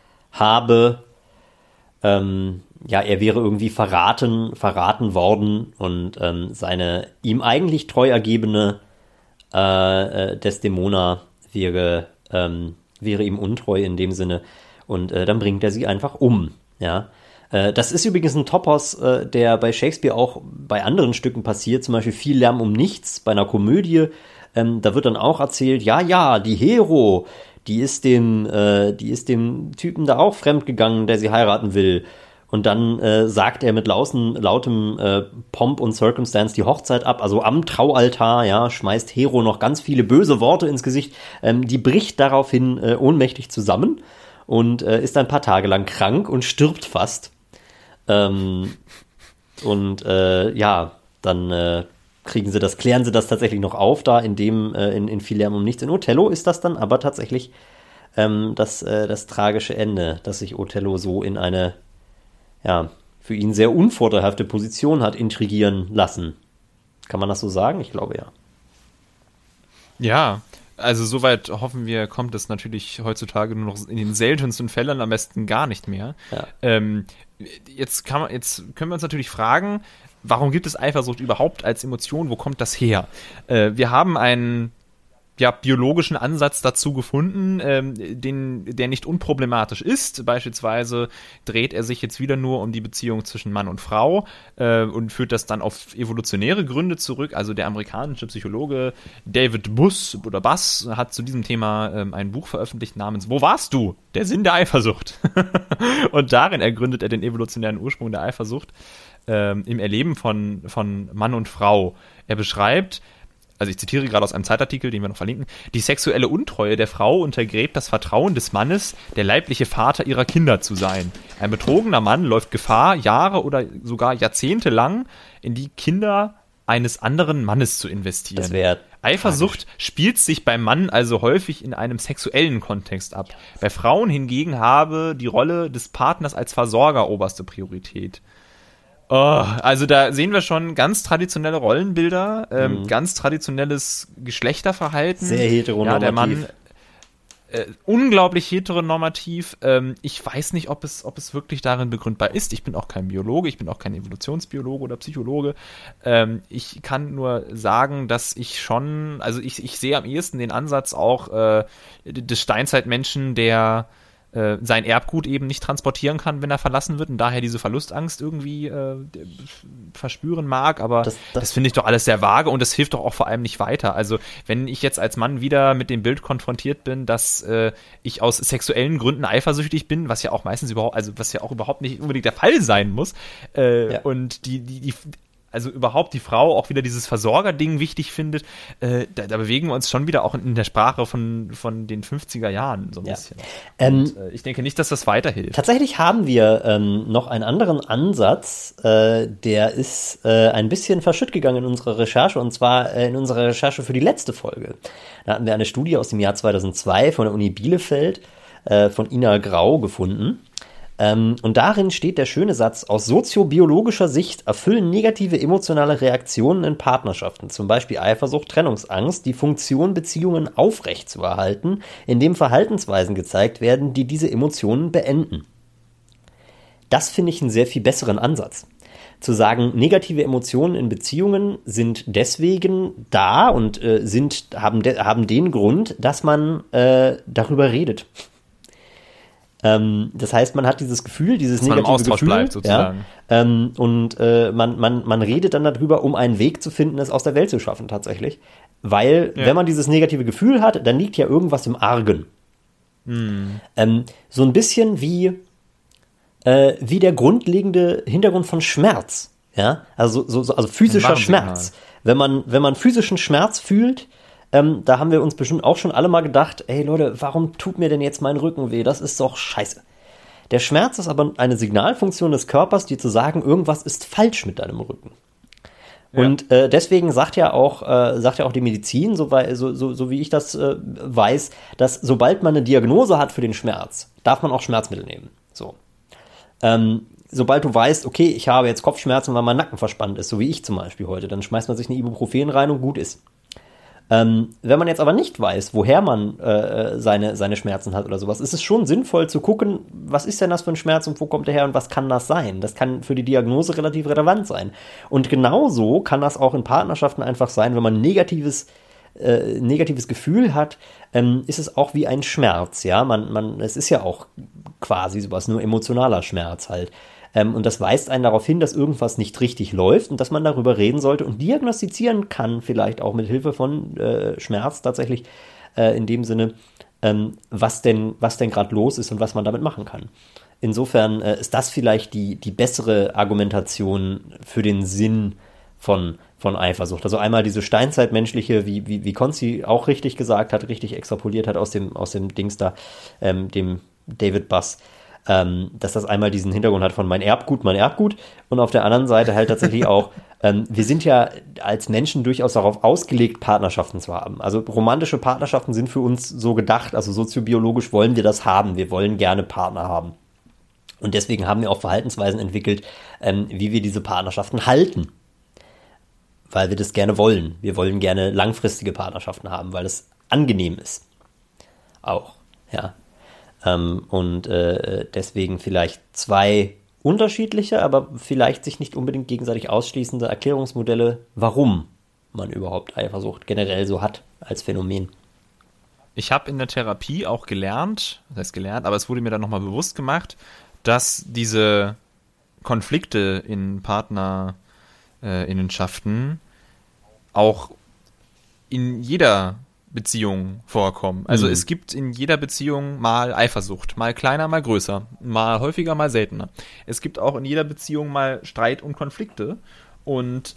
wäre irgendwie verraten worden und seine ihm eigentlich treu ergebene Desdemona wäre ihm untreu in dem Sinne und dann bringt er sie einfach um, ja. Das ist übrigens ein Topos, der bei Shakespeare auch bei anderen Stücken passiert, zum Beispiel Viel Lärm um nichts, bei einer Komödie. Da wird dann auch erzählt, ja, die Hero, die ist dem Typen da auch fremdgegangen, der sie heiraten will. Und dann sagt er mit lautem Pomp und Circumstance die Hochzeit ab, also am Traualtar, ja, schmeißt Hero noch ganz viele böse Worte ins Gesicht. Die bricht daraufhin ohnmächtig zusammen und ist ein paar Tage lang krank und stirbt fast. Dann klären sie das tatsächlich noch auf, da in Viel Lärm um nichts. In Othello ist das dann aber tatsächlich das tragische Ende, dass sich Othello so in eine, ja, für ihn sehr unvorteilhafte Position hat intrigieren lassen. Kann man das so sagen? Ich glaube, ja. Ja, also soweit hoffen wir, kommt es natürlich heutzutage nur noch in den seltensten Fällen, am besten gar nicht mehr. Ja. Jetzt können wir uns natürlich fragen, warum gibt es Eifersucht überhaupt als Emotion? Wo kommt das her? Wir haben einen biologischen Ansatz dazu gefunden, der nicht unproblematisch ist. Beispielsweise dreht er sich jetzt wieder nur um die Beziehung zwischen Mann und Frau und führt das dann auf evolutionäre Gründe zurück. Also der amerikanische Psychologe David Buss hat zu diesem Thema ein Buch veröffentlicht namens Wo warst du? Der Sinn der Eifersucht. Und darin ergründet er den evolutionären Ursprung der Eifersucht im Erleben von Mann und Frau. Er beschreibt, also ich zitiere gerade aus einem Zeitartikel, den wir noch verlinken, die sexuelle Untreue der Frau untergräbt das Vertrauen des Mannes, der leibliche Vater ihrer Kinder zu sein. Ein betrogener Mann läuft Gefahr, Jahre oder sogar Jahrzehnte lang in die Kinder eines anderen Mannes zu investieren. Das wäre Eifersucht spielt sich beim Mann also häufig in einem sexuellen Kontext ab. Bei Frauen hingegen habe die Rolle des Partners als Versorger oberste Priorität. Oh, also da sehen wir schon ganz traditionelle Rollenbilder, ganz traditionelles Geschlechterverhalten. Sehr heteronormativ. Ja, der Mann unglaublich heteronormativ. Ich weiß nicht, ob es wirklich darin begründbar ist. Ich bin auch kein Biologe, ich bin auch kein Evolutionsbiologe oder Psychologe. Ich kann nur sagen, dass ich sehe am ehesten den Ansatz auch des Steinzeitmenschen, der sein Erbgut eben nicht transportieren kann, wenn er verlassen wird und daher diese Verlustangst irgendwie verspüren mag, aber das finde ich doch alles sehr vage und das hilft doch auch vor allem nicht weiter. Also wenn ich jetzt als Mann wieder mit dem Bild konfrontiert bin, dass ich aus sexuellen Gründen eifersüchtig bin, was ja auch meistens überhaupt nicht unbedingt der Fall sein muss, und also überhaupt die Frau auch wieder dieses Versorger-Ding wichtig findet, da bewegen wir uns schon wieder auch in der Sprache von den 50er Jahren so ein bisschen. Und, ich denke nicht, dass das weiterhilft. Tatsächlich haben wir noch einen anderen Ansatz, der ist ein bisschen verschütt gegangen in unserer Recherche, und zwar in unserer Recherche für die letzte Folge. Da hatten wir eine Studie aus dem Jahr 2002 von der Uni Bielefeld von Ina Grau gefunden. Und darin steht der schöne Satz: Aus soziobiologischer Sicht erfüllen negative emotionale Reaktionen in Partnerschaften, zum Beispiel Eifersucht, Trennungsangst, die Funktion, Beziehungen aufrechtzuerhalten, indem Verhaltensweisen gezeigt werden, die diese Emotionen beenden. Das finde ich einen sehr viel besseren Ansatz. zu sagen, negative Emotionen in Beziehungen sind deswegen da und haben den Grund, dass man darüber redet. Das heißt, man hat dieses Gefühl, dieses dass negative man im Austausch Gefühl, bleibt, sozusagen. Man redet dann darüber, um einen Weg zu finden, es aus der Welt zu schaffen, tatsächlich. Weil, wenn man dieses negative Gefühl hat, dann liegt ja irgendwas im Argen. So ein bisschen wie der grundlegende Hintergrund von Schmerz. Ja? Also physischer Schmerz. Wenn man physischen Schmerz fühlt, da haben wir uns bestimmt auch schon alle mal gedacht, ey Leute, warum tut mir denn jetzt mein Rücken weh? Das ist doch scheiße. Der Schmerz ist aber eine Signalfunktion des Körpers, die zu sagen, irgendwas ist falsch mit deinem Rücken. Ja. Und deswegen sagt ja auch die Medizin, so wie ich das weiß, dass sobald man eine Diagnose hat für den Schmerz, darf man auch Schmerzmittel nehmen. So. Sobald du weißt, okay, ich habe jetzt Kopfschmerzen, weil mein Nacken verspannt ist, so wie ich zum Beispiel heute, dann schmeißt man sich eine Ibuprofen rein und gut ist. Wenn man jetzt aber nicht weiß, woher man seine Schmerzen hat oder sowas, ist es schon sinnvoll zu gucken, was ist denn das für ein Schmerz und wo kommt der her und was kann das sein? Das kann für die Diagnose relativ relevant sein. Und genauso kann das auch in Partnerschaften einfach sein, wenn man ein negatives Gefühl hat, ist es auch wie ein Schmerz, ja, es ist ja auch quasi sowas, nur emotionaler Schmerz halt. Und das weist einen darauf hin, dass irgendwas nicht richtig läuft und dass man darüber reden sollte und diagnostizieren kann, vielleicht auch mit Hilfe von Schmerz tatsächlich in dem Sinne, was denn gerade los ist und was man damit machen kann. Insofern ist das vielleicht die bessere Argumentation für den Sinn von Eifersucht. Also einmal diese steinzeitmenschliche, wie Konzi auch richtig gesagt hat, richtig extrapoliert hat aus dem Dings da, dem David Buss, dass das einmal diesen Hintergrund hat von mein Erbgut und auf der anderen Seite halt tatsächlich auch, wir sind ja als Menschen durchaus darauf ausgelegt, Partnerschaften zu haben. Also romantische Partnerschaften sind für uns so gedacht, also soziobiologisch wollen wir das haben, wir wollen gerne Partner haben. Und deswegen haben wir auch Verhaltensweisen entwickelt, wie wir diese Partnerschaften halten. Weil wir das gerne wollen. Wir wollen gerne langfristige Partnerschaften haben, weil es angenehm ist. Auch, ja. Deswegen vielleicht zwei unterschiedliche, aber vielleicht sich nicht unbedingt gegenseitig ausschließende Erklärungsmodelle, warum man überhaupt Eifersucht generell so hat als Phänomen. Ich habe in der Therapie auch gelernt, aber es wurde mir dann nochmal bewusst gemacht, dass diese Konflikte in Partnerinnenschaften auch in jeder Beziehung vorkommen. Also es gibt in jeder Beziehung mal Eifersucht, mal kleiner, mal größer, mal häufiger, mal seltener. Es gibt auch in jeder Beziehung mal Streit und Konflikte und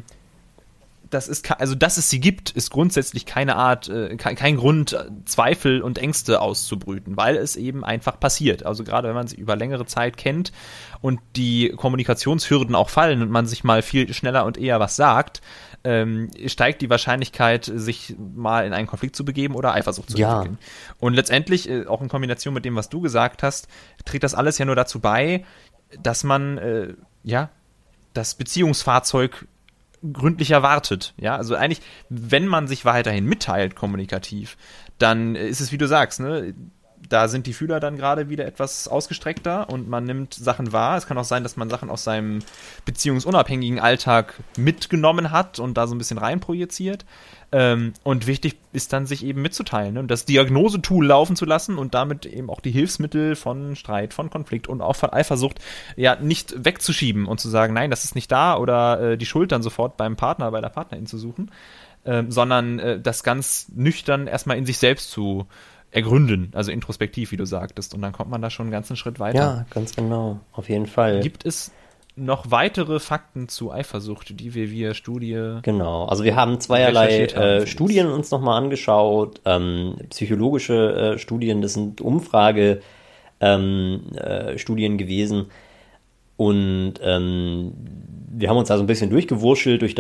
dass es sie gibt, ist grundsätzlich keine Art, kein Grund, Zweifel und Ängste auszubrüten, weil es eben einfach passiert. Also gerade wenn man sich über längere Zeit kennt und die Kommunikationshürden auch fallen und man sich mal viel schneller und eher was sagt, steigt die Wahrscheinlichkeit, sich mal in einen Konflikt zu begeben oder Eifersucht zu entwickeln. Und letztendlich, auch in Kombination mit dem, was du gesagt hast, trägt das alles ja nur dazu bei, dass man das Beziehungsfahrzeug gründlicher wartet. Ja, also eigentlich, wenn man sich weiterhin mitteilt kommunikativ, dann ist es, wie du sagst, ne, da sind die Fühler dann gerade wieder etwas ausgestreckter und man nimmt Sachen wahr. Es kann auch sein, dass man Sachen aus seinem beziehungsunabhängigen Alltag mitgenommen hat und da so ein bisschen reinprojiziert. Und wichtig ist dann, sich eben mitzuteilen, ne? Und das Diagnosetool laufen zu lassen und damit eben auch die Hilfsmittel von Streit, von Konflikt und auch von Eifersucht ja nicht wegzuschieben und zu sagen, nein, das ist nicht da oder die Schuld dann sofort beim Partner, bei der Partnerin zu suchen, sondern das ganz nüchtern erstmal in sich selbst zu ergründen, also introspektiv, wie du sagtest. Und dann kommt man da schon einen ganzen Schritt weiter. Ja, ganz genau, auf jeden Fall. Gibt es noch weitere Fakten zu Eifersucht, die wir via Studie... Genau, also wir haben zweierlei Studien uns nochmal angeschaut, psychologische Studien, das sind Umfragestudien gewesen und wir haben uns also ein bisschen durchgewurschtelt durch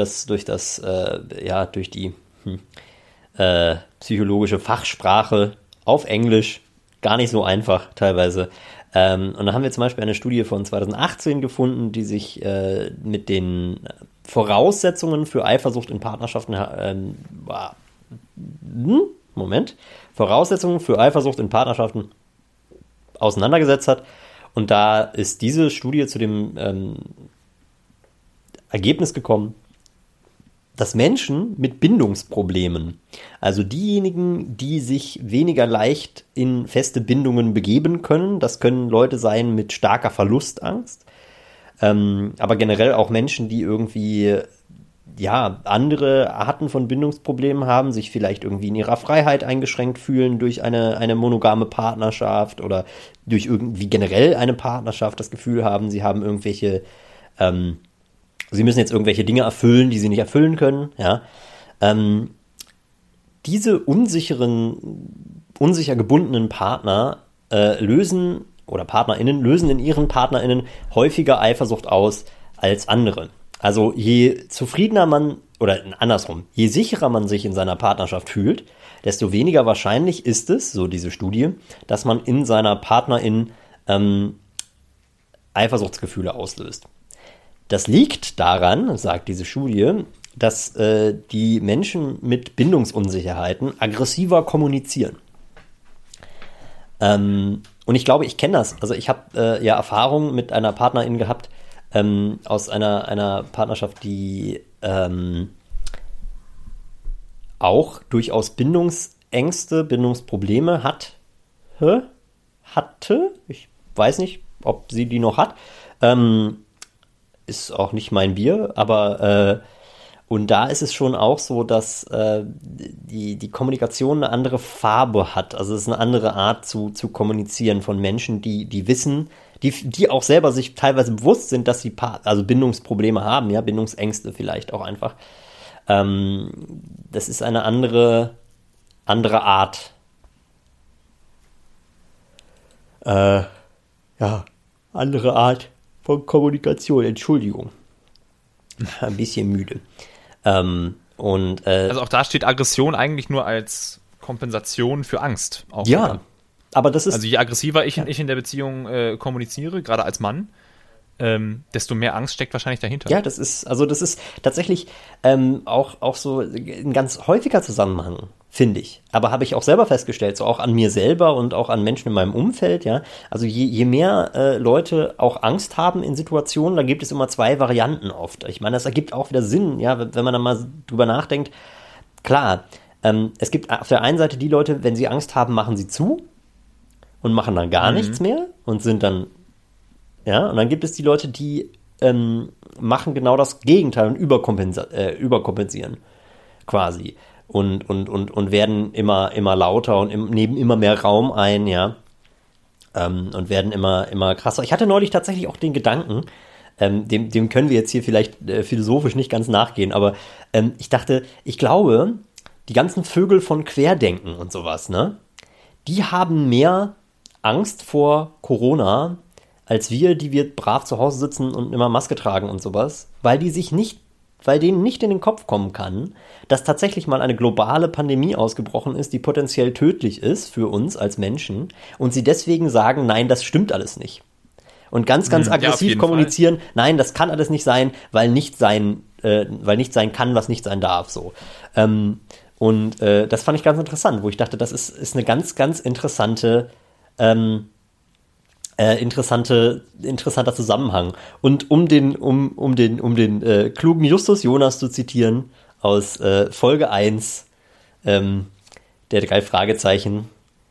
die psychologische Fachsprache auf Englisch, gar nicht so einfach teilweise. Und dann haben wir zum Beispiel eine Studie von 2018 gefunden, die sich mit den Voraussetzungen für Eifersucht in Partnerschaften Voraussetzungen für Eifersucht in Partnerschaften auseinandergesetzt hat. Und da ist diese Studie zu dem Ergebnis gekommen, dass Menschen mit Bindungsproblemen, also diejenigen, die sich weniger leicht in feste Bindungen begeben können, das können Leute sein mit starker Verlustangst, aber generell auch Menschen, die irgendwie andere Arten von Bindungsproblemen haben, sich vielleicht irgendwie in ihrer Freiheit eingeschränkt fühlen durch eine monogame Partnerschaft oder durch irgendwie generell eine Partnerschaft das Gefühl haben, sie haben irgendwelche sie müssen jetzt irgendwelche Dinge erfüllen, die sie nicht erfüllen können, ja. Diese unsicher gebundenen Partner PartnerInnen lösen in ihren PartnerInnen häufiger Eifersucht aus als andere. Also je zufriedener man, oder andersrum, je sicherer man sich in seiner Partnerschaft fühlt, desto weniger wahrscheinlich ist es, so diese Studie, dass man in seiner Partnerin Eifersuchtsgefühle auslöst. Das liegt daran, sagt diese Studie, dass die Menschen mit Bindungsunsicherheiten aggressiver kommunizieren. Und ich glaube, ich kenne das. Also ich habe Erfahrung mit einer Partnerin gehabt aus einer Partnerschaft, die auch durchaus Bindungsängste, Bindungsprobleme hatte. Ich weiß nicht, ob sie die noch hat. Ist auch nicht mein Bier, aber und da ist es schon auch so, dass die Kommunikation eine andere Farbe hat. Also es ist eine andere Art zu kommunizieren von Menschen, die wissen, die auch selber sich teilweise bewusst sind, dass sie also Bindungsprobleme haben, ja, Bindungsängste vielleicht auch einfach. Das ist eine andere Art. Andere Art von Kommunikation, Entschuldigung. Ein bisschen müde. Also auch da steht Aggression eigentlich nur als Kompensation für Angst. Auch, ja, oder? Aber das ist... Also je aggressiver ich in der Beziehung kommuniziere, gerade als Mann, desto mehr Angst steckt wahrscheinlich dahinter. Ja, das ist tatsächlich auch so ein ganz häufiger Zusammenhang, finde ich. Aber habe ich auch selber festgestellt, so auch an mir selber und auch an Menschen in meinem Umfeld, ja. Also je mehr Leute auch Angst haben in Situationen, da gibt es immer zwei Varianten oft. Ich meine, das ergibt auch wieder Sinn, ja, wenn man dann mal drüber nachdenkt. Klar, es gibt auf der einen Seite die Leute, wenn sie Angst haben, machen sie zu und machen dann gar nichts mehr und sind dann, ja, und dann gibt es die Leute, die machen genau das Gegenteil und überkompensieren quasi und werden immer lauter und nehmen immer mehr Raum ein, ja, und werden immer krasser. Ich hatte neulich tatsächlich auch den Gedanken, dem können wir jetzt hier vielleicht philosophisch nicht ganz nachgehen, aber ich dachte, ich glaube, die ganzen Vögel von Querdenken und sowas, ne, die haben mehr Angst vor Corona als wir, die wir brav zu Hause sitzen und immer Maske tragen und sowas, weil denen nicht in den Kopf kommen kann, dass tatsächlich mal eine globale Pandemie ausgebrochen ist, die potenziell tödlich ist für uns als Menschen und sie deswegen sagen, nein, das stimmt alles nicht. Und ganz aggressiv kommunizieren, nein, das kann alles nicht sein, weil nicht sein kann, was nicht sein darf, so. Das fand ich ganz interessant, wo ich dachte, das ist eine ganz, ganz interessanter Zusammenhang. Und um den klugen Justus Jonas zu zitieren aus Folge 1 der 3 Fragezeichen.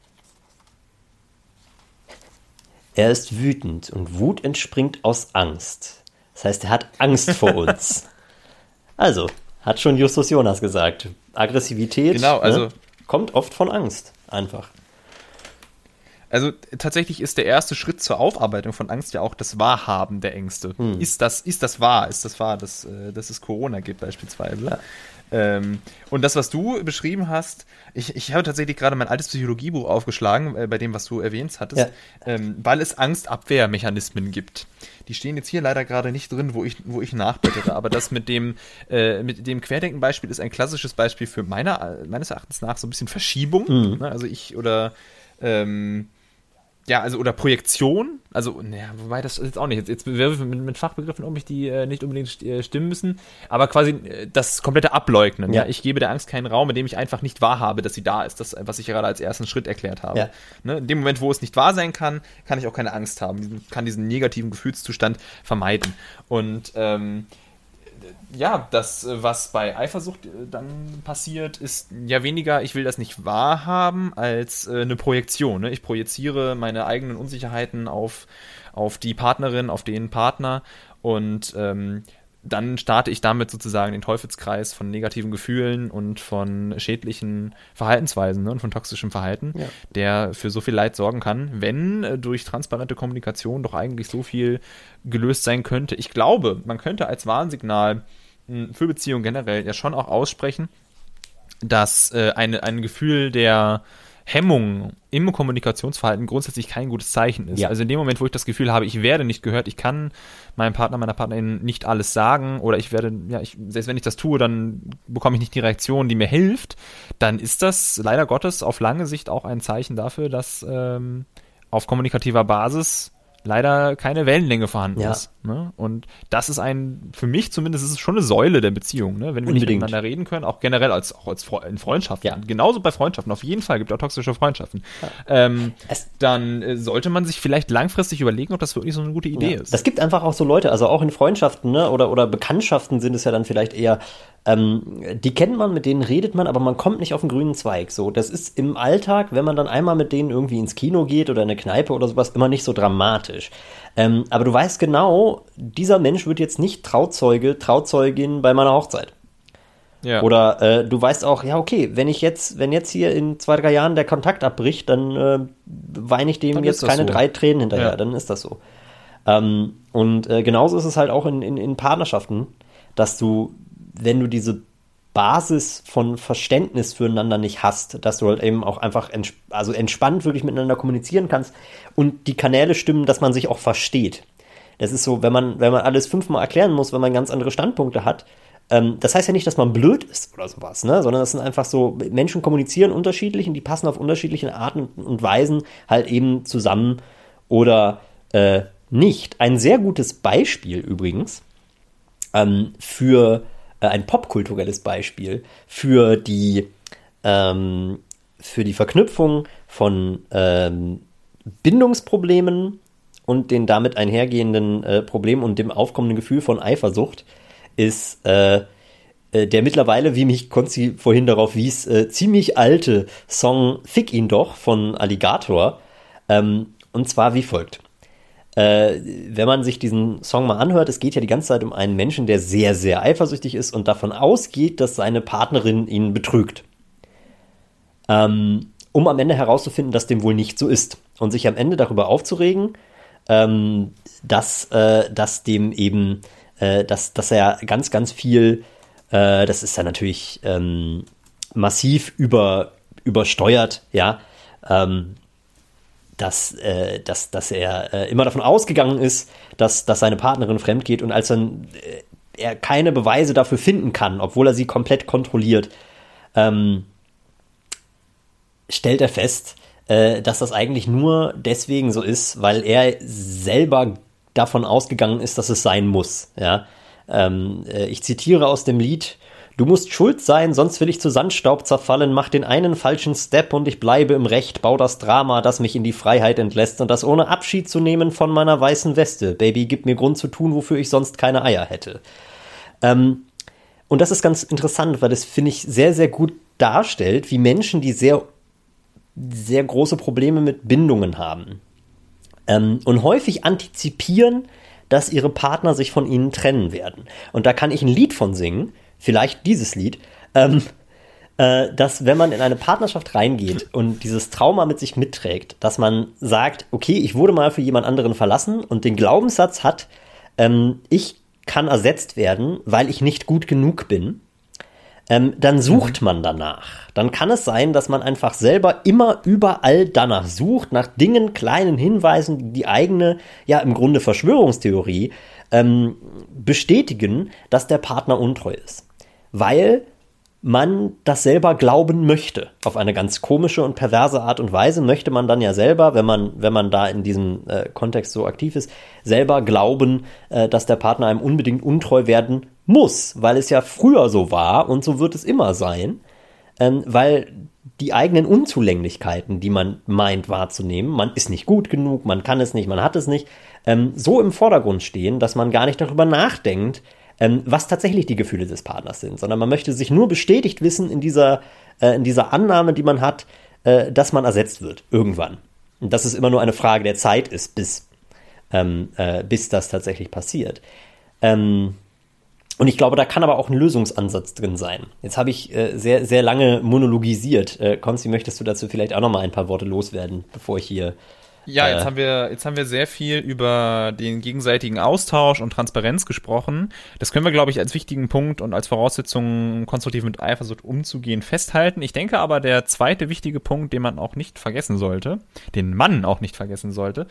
Er ist wütend und Wut entspringt aus Angst. Das heißt, er hat Angst vor uns. Also, hat schon Justus Jonas gesagt. Aggressivität genau, also, kommt oft von Angst. Einfach. Also tatsächlich ist der erste Schritt zur Aufarbeitung von Angst ja auch das Wahrhaben der Ängste. Ist das wahr? Ist das wahr, dass es Corona gibt beispielsweise? Ja. Und das, was du beschrieben hast, ich habe tatsächlich gerade mein altes Psychologiebuch aufgeschlagen, bei dem, was du erwähnt hattest, weil es Angstabwehrmechanismen gibt. Die stehen jetzt hier leider gerade nicht drin, wo ich nachblättere, aber das mit dem Querdenken-Beispiel ist ein klassisches Beispiel für meines Erachtens nach so ein bisschen Verschiebung. Ne? Also oder Projektion, wobei das jetzt auch nicht, jetzt mit Fachbegriffen die nicht unbedingt stimmen müssen, aber quasi das komplette Ableugnen. Ja. Ich gebe der Angst keinen Raum, in dem ich einfach nicht wahrhabe, dass sie da ist, das, was ich gerade als ersten Schritt erklärt habe. Ja. Ne? In dem Moment, wo es nicht wahr sein kann, kann ich auch keine Angst haben, kann diesen negativen Gefühlszustand vermeiden. Und ja, das, was bei Eifersucht dann passiert, ist ja weniger, ich will das nicht wahrhaben, als eine Projektion. Ne? Ich projiziere meine eigenen Unsicherheiten auf die Partnerin, auf den Partner und dann starte ich damit sozusagen den Teufelskreis von negativen Gefühlen und von schädlichen Verhaltensweisen, ne, und von toxischem Verhalten, Ja. der für so viel Leid sorgen kann, wenn durch transparente Kommunikation doch eigentlich so viel gelöst sein könnte. Ich glaube, man könnte als Warnsignal für Beziehungen generell ja schon auch aussprechen, dass ein Gefühl der Hemmung im Kommunikationsverhalten grundsätzlich kein gutes Zeichen ist. Ja. Also in dem Moment, wo ich das Gefühl habe, ich werde nicht gehört, ich kann meinem Partner, meiner Partnerin nicht alles sagen oder ich werde, selbst wenn ich das tue, dann bekomme ich nicht die Reaktion, die mir hilft, dann ist das leider Gottes auf lange Sicht auch ein Zeichen dafür, dass auf kommunikativer Basis leider keine Wellenlänge vorhanden ist. Ne? Und das ist für mich zumindest, ist es schon eine Säule der Beziehung, ne? Wenn wir nicht miteinander reden können, auch generell in Freundschaften. Ja. Genauso bei Freundschaften, auf jeden Fall, gibt auch toxische Freundschaften. Ja. Dann sollte man sich vielleicht langfristig überlegen, ob das wirklich so eine gute Idee ist. Es gibt einfach auch so Leute, also auch in Freundschaften, ne, oder Bekanntschaften sind es ja dann vielleicht eher, die kennt man, mit denen redet man, aber man kommt nicht auf den grünen Zweig. So, das ist im Alltag, wenn man dann einmal mit denen irgendwie ins Kino geht oder in eine Kneipe oder sowas, immer nicht so dramatisch. Aber du weißt genau, dieser Mensch wird jetzt nicht Trauzeugin bei meiner Hochzeit. Ja. Oder du weißt auch, ja, okay, wenn jetzt hier in 2-3 Jahren der Kontakt abbricht, dann weine ich dem dann jetzt keine 3 Tränen hinterher, ja. Dann ist das so. Und genauso ist es halt auch in Partnerschaften, dass du, wenn du diese Basis von Verständnis füreinander nicht hast, dass du halt eben auch einfach entspannt wirklich miteinander kommunizieren kannst und die Kanäle stimmen, dass man sich auch versteht. Das ist so, wenn man alles 5-mal erklären muss, wenn man ganz andere Standpunkte hat, das heißt ja nicht, dass man blöd ist oder sowas, ne? Sondern das sind einfach so, Menschen kommunizieren unterschiedlich und die passen auf unterschiedliche Arten und Weisen halt eben zusammen oder nicht. Ein sehr gutes Beispiel übrigens für ein popkulturelles Beispiel für die Verknüpfung von Bindungsproblemen und den damit einhergehenden Problemen und dem aufkommenden Gefühl von Eifersucht ist der mittlerweile, wie mich Konzi vorhin darauf wies, ziemlich alte Song Fick ihn doch von Alligator, und zwar wie folgt. Wenn man sich diesen Song mal anhört, es geht ja die ganze Zeit um einen Menschen, der sehr, sehr eifersüchtig ist und davon ausgeht, dass seine Partnerin ihn betrügt. Um am Ende herauszufinden, dass dem wohl nicht so ist. Und sich am Ende darüber aufzuregen, dass dem eben, dass er ganz, ganz viel, das ist dann natürlich massiv übersteuert, ja, dass er immer davon ausgegangen ist, dass seine Partnerin fremd geht und als dann er keine Beweise dafür finden kann, obwohl er sie komplett kontrolliert, stellt er fest, dass das eigentlich nur deswegen so ist, weil er selber davon ausgegangen ist, dass es sein muss. Ja? Ich zitiere aus dem Lied: Du musst schuld sein, sonst will ich zu Sandstaub zerfallen, mach den einen falschen Step und ich bleibe im Recht, bau das Drama, das mich in die Freiheit entlässt und das ohne Abschied zu nehmen von meiner weißen Weste. Baby, gib mir Grund zu tun, wofür ich sonst keine Eier hätte. Und das ist ganz interessant, weil das, finde ich, sehr, sehr gut darstellt, wie Menschen, die sehr, sehr große Probleme mit Bindungen haben und häufig antizipieren, dass ihre Partner sich von ihnen trennen werden. Und da kann ich ein Lied von singen, vielleicht dieses Lied, dass wenn man in eine Partnerschaft reingeht und dieses Trauma mit sich mitträgt, dass man sagt, okay, ich wurde mal für jemand anderen verlassen und den Glaubenssatz hat, ich kann ersetzt werden, weil ich nicht gut genug bin, dann sucht man danach. Dann kann es sein, dass man einfach selber immer überall danach sucht, nach Dingen, kleinen Hinweisen, die eigene, ja im Grunde Verschwörungstheorie bestätigen, dass der Partner untreu ist. Weil man das selber glauben möchte. Auf eine ganz komische und perverse Art und Weise möchte man dann ja selber, wenn man da in diesem Kontext so aktiv ist, selber glauben, dass der Partner einem unbedingt untreu werden muss, weil es ja früher so war und so wird es immer sein, weil die eigenen Unzulänglichkeiten, die man meint wahrzunehmen, man ist nicht gut genug, man kann es nicht, man hat es nicht, so im Vordergrund stehen, dass man gar nicht darüber nachdenkt, was tatsächlich die Gefühle des Partners sind, sondern man möchte sich nur bestätigt wissen in dieser Annahme, die man hat, dass man ersetzt wird, irgendwann. Und dass es immer nur eine Frage der Zeit ist, bis das tatsächlich passiert. Und ich glaube, da kann aber auch ein Lösungsansatz drin sein. Jetzt habe ich sehr, sehr lange monologisiert. Konsti, möchtest du dazu vielleicht auch noch mal ein paar Worte loswerden, bevor ich hier... Ja, jetzt haben wir sehr viel über den gegenseitigen Austausch und Transparenz gesprochen. Das können wir, glaube ich, als wichtigen Punkt und als Voraussetzung, konstruktiv mit Eifersucht umzugehen, festhalten. Ich denke aber, der zweite wichtige Punkt, den man auch nicht vergessen sollte, den Mann auch nicht vergessen sollte,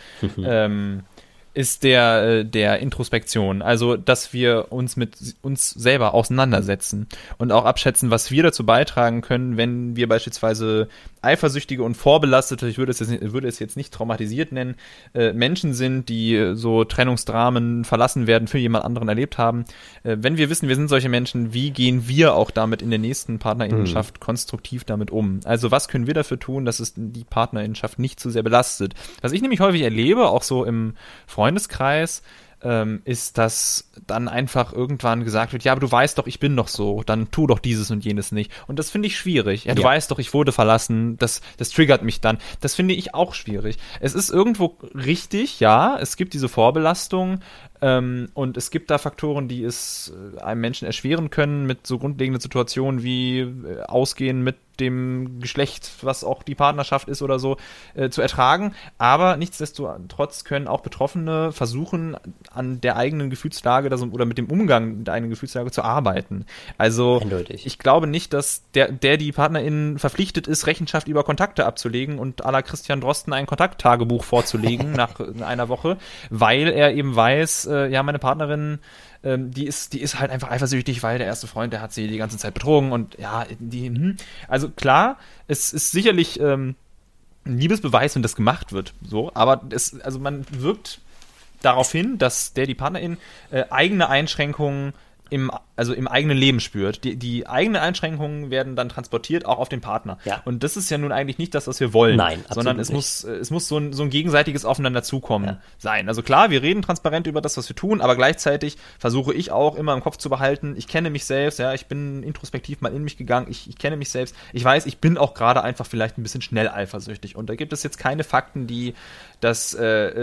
ist der Introspektion. Also, dass wir uns mit uns selber auseinandersetzen und auch abschätzen, was wir dazu beitragen können, wenn wir beispielsweise eifersüchtige und vorbelastete, ich würde es jetzt nicht traumatisiert nennen, Menschen sind, die so Trennungsdramen verlassen werden für jemand anderen erlebt haben. Wenn wir wissen, wir sind solche Menschen, wie gehen wir auch damit in der nächsten Partnerinnenschaft konstruktiv damit um? Also was können wir dafür tun, dass es die Partnerinnenschaft nicht zu sehr belastet? Was ich nämlich häufig erlebe, auch so im Freundeskreis, ist, dass dann einfach irgendwann gesagt wird, ja, aber du weißt doch, ich bin doch so, dann tu doch dieses und jenes nicht. Und das finde ich schwierig. Ja, du weißt doch, ich wurde verlassen, das triggert mich dann. Das finde ich auch schwierig. Es ist irgendwo richtig, ja, es gibt diese Vorbelastung, und es gibt da Faktoren, die es einem Menschen erschweren können, mit so grundlegenden Situationen wie Ausgehen mit dem Geschlecht, was auch die Partnerschaft ist oder so, zu ertragen. Aber nichtsdestotrotz können auch Betroffene versuchen, an der eigenen Gefühlslage oder mit dem Umgang mit der eigenen Gefühlslage zu arbeiten. Also Eindeutig. Ich glaube nicht, dass die PartnerInnen verpflichtet ist, Rechenschaft über Kontakte abzulegen und à la Christian Drosten ein Kontakttagebuch vorzulegen nach einer Woche, weil er eben weiß, ja, meine Partnerin, die ist halt einfach eifersüchtig, weil der erste Freund, der hat sie die ganze Zeit betrogen und ja, also klar, es ist sicherlich ein Liebesbeweis, wenn das gemacht wird, so, aber also man wirkt darauf hin, dass die Partnerin eigene Einschränkungen im eigenen Leben spürt. Die eigenen Einschränkungen werden dann transportiert auch auf den Partner. Ja. Und das ist ja nun eigentlich nicht das, was wir wollen. Nein, sondern es muss so ein gegenseitiges Aufeinanderzukommen sein. Also klar, wir reden transparent über das, was wir tun, aber gleichzeitig versuche ich auch immer im Kopf zu behalten, ich kenne mich selbst, ja, ich bin introspektiv mal in mich gegangen, ich kenne mich selbst, ich weiß, ich bin auch gerade einfach vielleicht ein bisschen schnell eifersüchtig. Und da gibt es jetzt keine Fakten, die das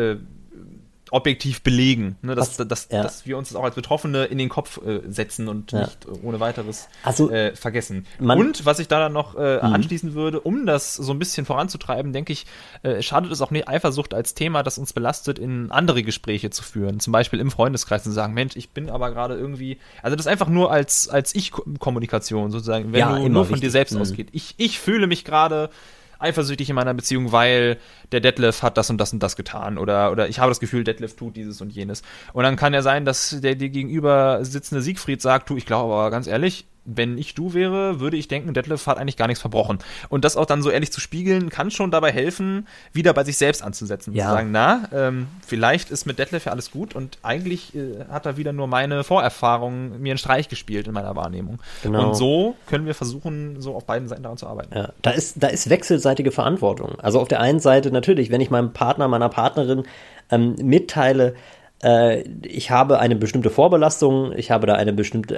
objektiv belegen, ne, dass wir uns das auch als Betroffene in den Kopf setzen und nicht ohne weiteres vergessen. Und was ich da dann noch anschließen würde, um das so ein bisschen voranzutreiben, denke ich, schadet es auch nicht, Eifersucht als Thema, das uns belastet, in andere Gespräche zu führen, zum Beispiel im Freundeskreis und sagen, Mensch, ich bin aber gerade irgendwie, also das einfach nur als Ich-Kommunikation sozusagen, wenn du nur von dir selbst ausgeht. Ich fühle mich gerade eifersüchtig in meiner Beziehung, weil der Detlef hat das und das und das getan oder ich habe das Gefühl, Detlef tut dieses und jenes. Und dann kann ja sein, dass der dir gegenüber sitzende Siegfried sagt, du, ich glaube aber ganz ehrlich, wenn ich du wäre, würde ich denken, Detlef hat eigentlich gar nichts verbrochen. Und das auch dann so ehrlich zu spiegeln, kann schon dabei helfen, wieder bei sich selbst anzusetzen. Ja. Zu sagen, vielleicht ist mit Detlef ja alles gut und eigentlich hat er wieder nur meine Vorerfahrung mir einen Streich gespielt in meiner Wahrnehmung. Genau. Und so können wir versuchen, so auf beiden Seiten daran zu arbeiten. Ja, da ist wechselseitige Verantwortung. Also auf der einen Seite natürlich, wenn ich meinem Partner, meiner Partnerin mitteile, ich habe eine bestimmte Vorbelastung, ich habe da eine bestimmte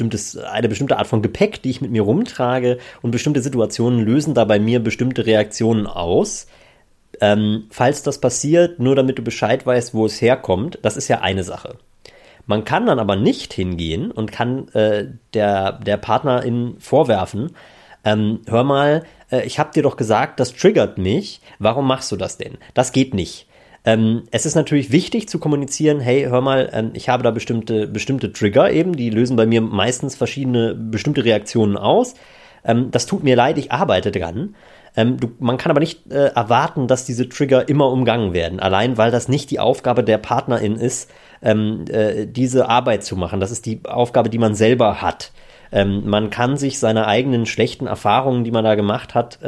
Art von Gepäck, die ich mit mir rumtrage und bestimmte Situationen lösen da bei mir bestimmte Reaktionen aus. Falls das passiert, nur damit du Bescheid weißt, wo es herkommt, das ist ja eine Sache. Man kann dann aber nicht hingehen und kann der Partnerin vorwerfen, hör mal, ich habe dir doch gesagt, das triggert mich, warum machst du das denn? Das geht nicht. Es ist natürlich wichtig zu kommunizieren, hey, hör mal, ich habe da bestimmte Trigger eben, die lösen bei mir meistens bestimmte Reaktionen aus. Das tut mir leid, ich arbeite dran. Man kann aber nicht erwarten, dass diese Trigger immer umgangen werden, allein weil das nicht die Aufgabe der Partnerin ist, diese Arbeit zu machen. Das ist die Aufgabe, die man selber hat. Man kann sich seine eigenen schlechten Erfahrungen, die man da gemacht hat,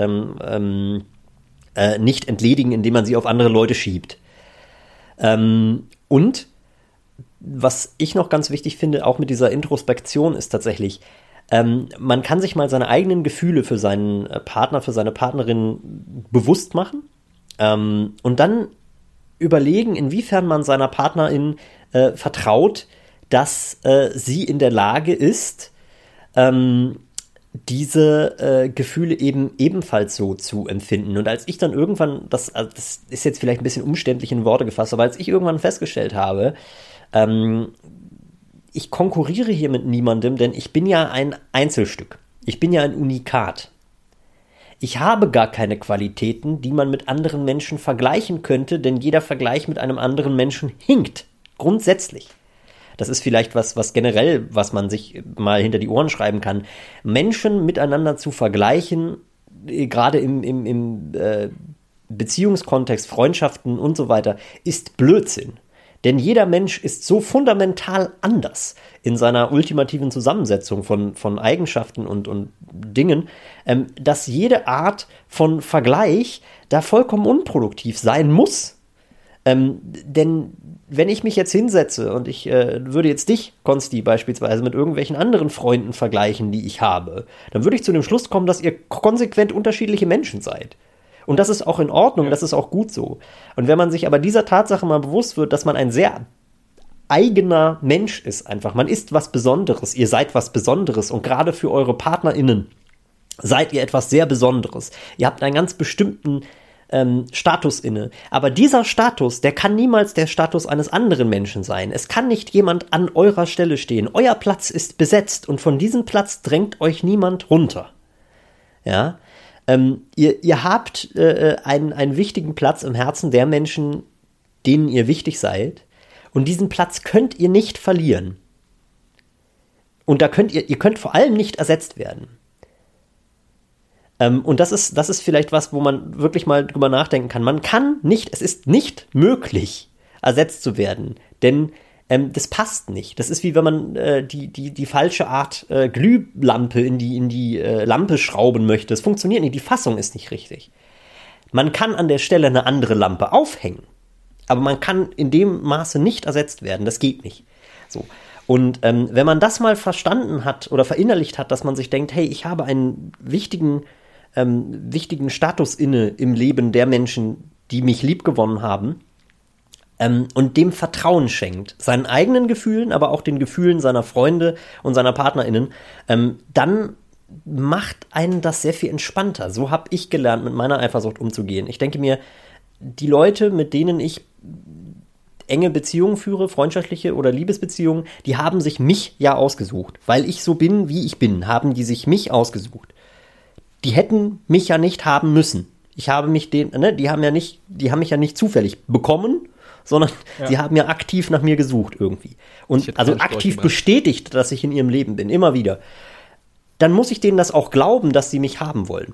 nicht entledigen, indem man sie auf andere Leute schiebt. Und was ich noch ganz wichtig finde, auch mit dieser Introspektion, ist tatsächlich, man kann sich mal seine eigenen Gefühle für seinen Partner, für seine Partnerin bewusst machen und dann überlegen, inwiefern man seiner Partnerin vertraut, dass sie in der Lage ist, diese Gefühle ebenfalls so zu empfinden. Und als ich dann irgendwann, das ist jetzt vielleicht ein bisschen umständlich in Worte gefasst, aber als ich irgendwann festgestellt habe, ich konkurriere hier mit niemandem, denn ich bin ja ein Einzelstück. Ich bin ja ein Unikat. Ich habe gar keine Qualitäten, die man mit anderen Menschen vergleichen könnte, denn jeder Vergleich mit einem anderen Menschen hinkt. Grundsätzlich. Das ist vielleicht was generell, was man sich mal hinter die Ohren schreiben kann. Menschen miteinander zu vergleichen, gerade im Beziehungskontext, Freundschaften und so weiter, ist Blödsinn. Denn jeder Mensch ist so fundamental anders in seiner ultimativen Zusammensetzung von Eigenschaften und Dingen, dass jede Art von Vergleich da vollkommen unproduktiv sein muss. Denn wenn ich mich jetzt hinsetze und ich würde jetzt dich, Konsti, beispielsweise mit irgendwelchen anderen Freunden vergleichen, die ich habe, dann würde ich zu dem Schluss kommen, dass ihr konsequent unterschiedliche Menschen seid. Und das ist auch in Ordnung, das ist auch gut so. Und wenn man sich aber dieser Tatsache mal bewusst wird, dass man ein sehr eigener Mensch ist einfach, man ist was Besonderes, ihr seid was Besonderes und gerade für eure PartnerInnen seid ihr etwas sehr Besonderes. Ihr habt einen ganz bestimmten Status inne. Aber dieser Status, der kann niemals der Status eines anderen Menschen sein. Es kann nicht jemand an eurer Stelle stehen. Euer Platz ist besetzt und von diesem Platz drängt euch niemand runter. Ja, ihr habt einen wichtigen Platz im Herzen der Menschen, denen ihr wichtig seid. Und diesen Platz könnt ihr nicht verlieren. Und ihr könnt vor allem nicht ersetzt werden. Und das ist vielleicht was, wo man wirklich mal drüber nachdenken kann. Es ist nicht möglich, ersetzt zu werden, denn das passt nicht. Das ist wie wenn man die falsche Art Glühlampe in die Lampe schrauben möchte. Es funktioniert nicht, die Fassung ist nicht richtig. Man kann an der Stelle eine andere Lampe aufhängen, aber man kann in dem Maße nicht ersetzt werden. Das geht nicht. So. Und wenn man das mal verstanden hat oder verinnerlicht hat, dass man sich denkt, hey, ich habe einen wichtigen Status inne im Leben der Menschen, die mich liebgewonnen haben, und dem Vertrauen schenkt, seinen eigenen Gefühlen, aber auch den Gefühlen seiner Freunde und seiner PartnerInnen, dann macht einen das sehr viel entspannter. So habe ich gelernt, mit meiner Eifersucht umzugehen. Ich denke mir, die Leute, mit denen ich enge Beziehungen führe, freundschaftliche oder Liebesbeziehungen, die haben sich mich ja ausgesucht. Weil ich so bin, wie ich bin, haben die sich mich ausgesucht. Die hätten mich ja nicht haben müssen. Die haben mich ja nicht zufällig bekommen, sondern sie haben ja aktiv nach mir gesucht irgendwie. Und also aktiv bestätigt, dass ich in ihrem Leben bin, immer wieder. Dann muss ich denen das auch glauben, dass sie mich haben wollen.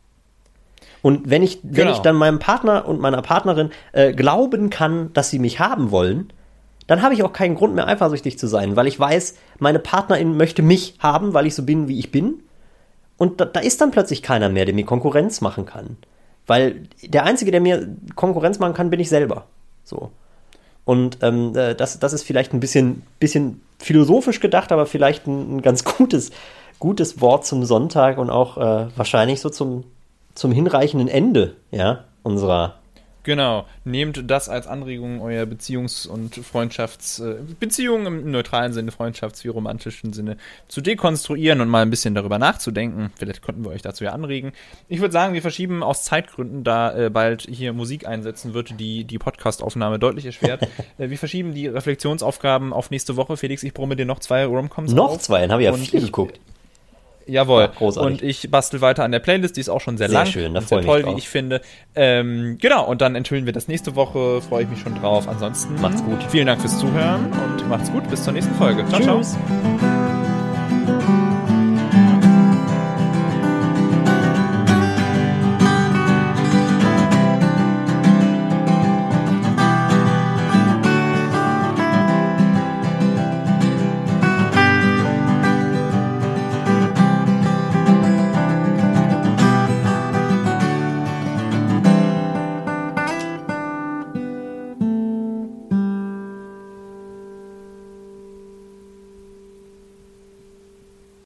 Und wenn ich dann meinem Partner und meiner Partnerin glauben kann, dass sie mich haben wollen, dann habe ich auch keinen Grund mehr, eifersüchtig zu sein, weil ich weiß, meine Partnerin möchte mich haben, weil ich so bin, wie ich bin. Und da ist dann plötzlich keiner mehr, der mir Konkurrenz machen kann. Weil der Einzige, der mir Konkurrenz machen kann, bin ich selber. So. Und das ist vielleicht ein bisschen philosophisch gedacht, aber vielleicht ein ganz gutes Wort zum Sonntag und auch wahrscheinlich so zum hinreichenden Ende, ja, unserer. Genau, nehmt das als Anregung, euer Beziehungs- und Beziehungen im neutralen Sinne, Freundschafts- wie romantischen Sinne zu dekonstruieren und mal ein bisschen darüber nachzudenken. Vielleicht konnten wir euch dazu ja anregen. Ich würde sagen, wir verschieben aus Zeitgründen, da bald hier Musik einsetzen wird, die Podcast-Aufnahme deutlich erschwert. Wir verschieben die Reflexionsaufgaben auf nächste Woche. Felix, ich brumme dir noch 2 Romcoms auf. Noch 2, dann habe ich ja viel geguckt. Jawohl. Ja, großartig. Und ich bastel weiter an der Playlist, die ist auch schon sehr lang. Sehr schön, da sehr freue toll, ich mich wie ich finde. Genau, und dann enthüllen wir das nächste Woche, freue ich mich schon drauf. Ansonsten macht's gut. Vielen Dank fürs Zuhören und macht's gut, bis zur nächsten Folge. Ciao, ciao.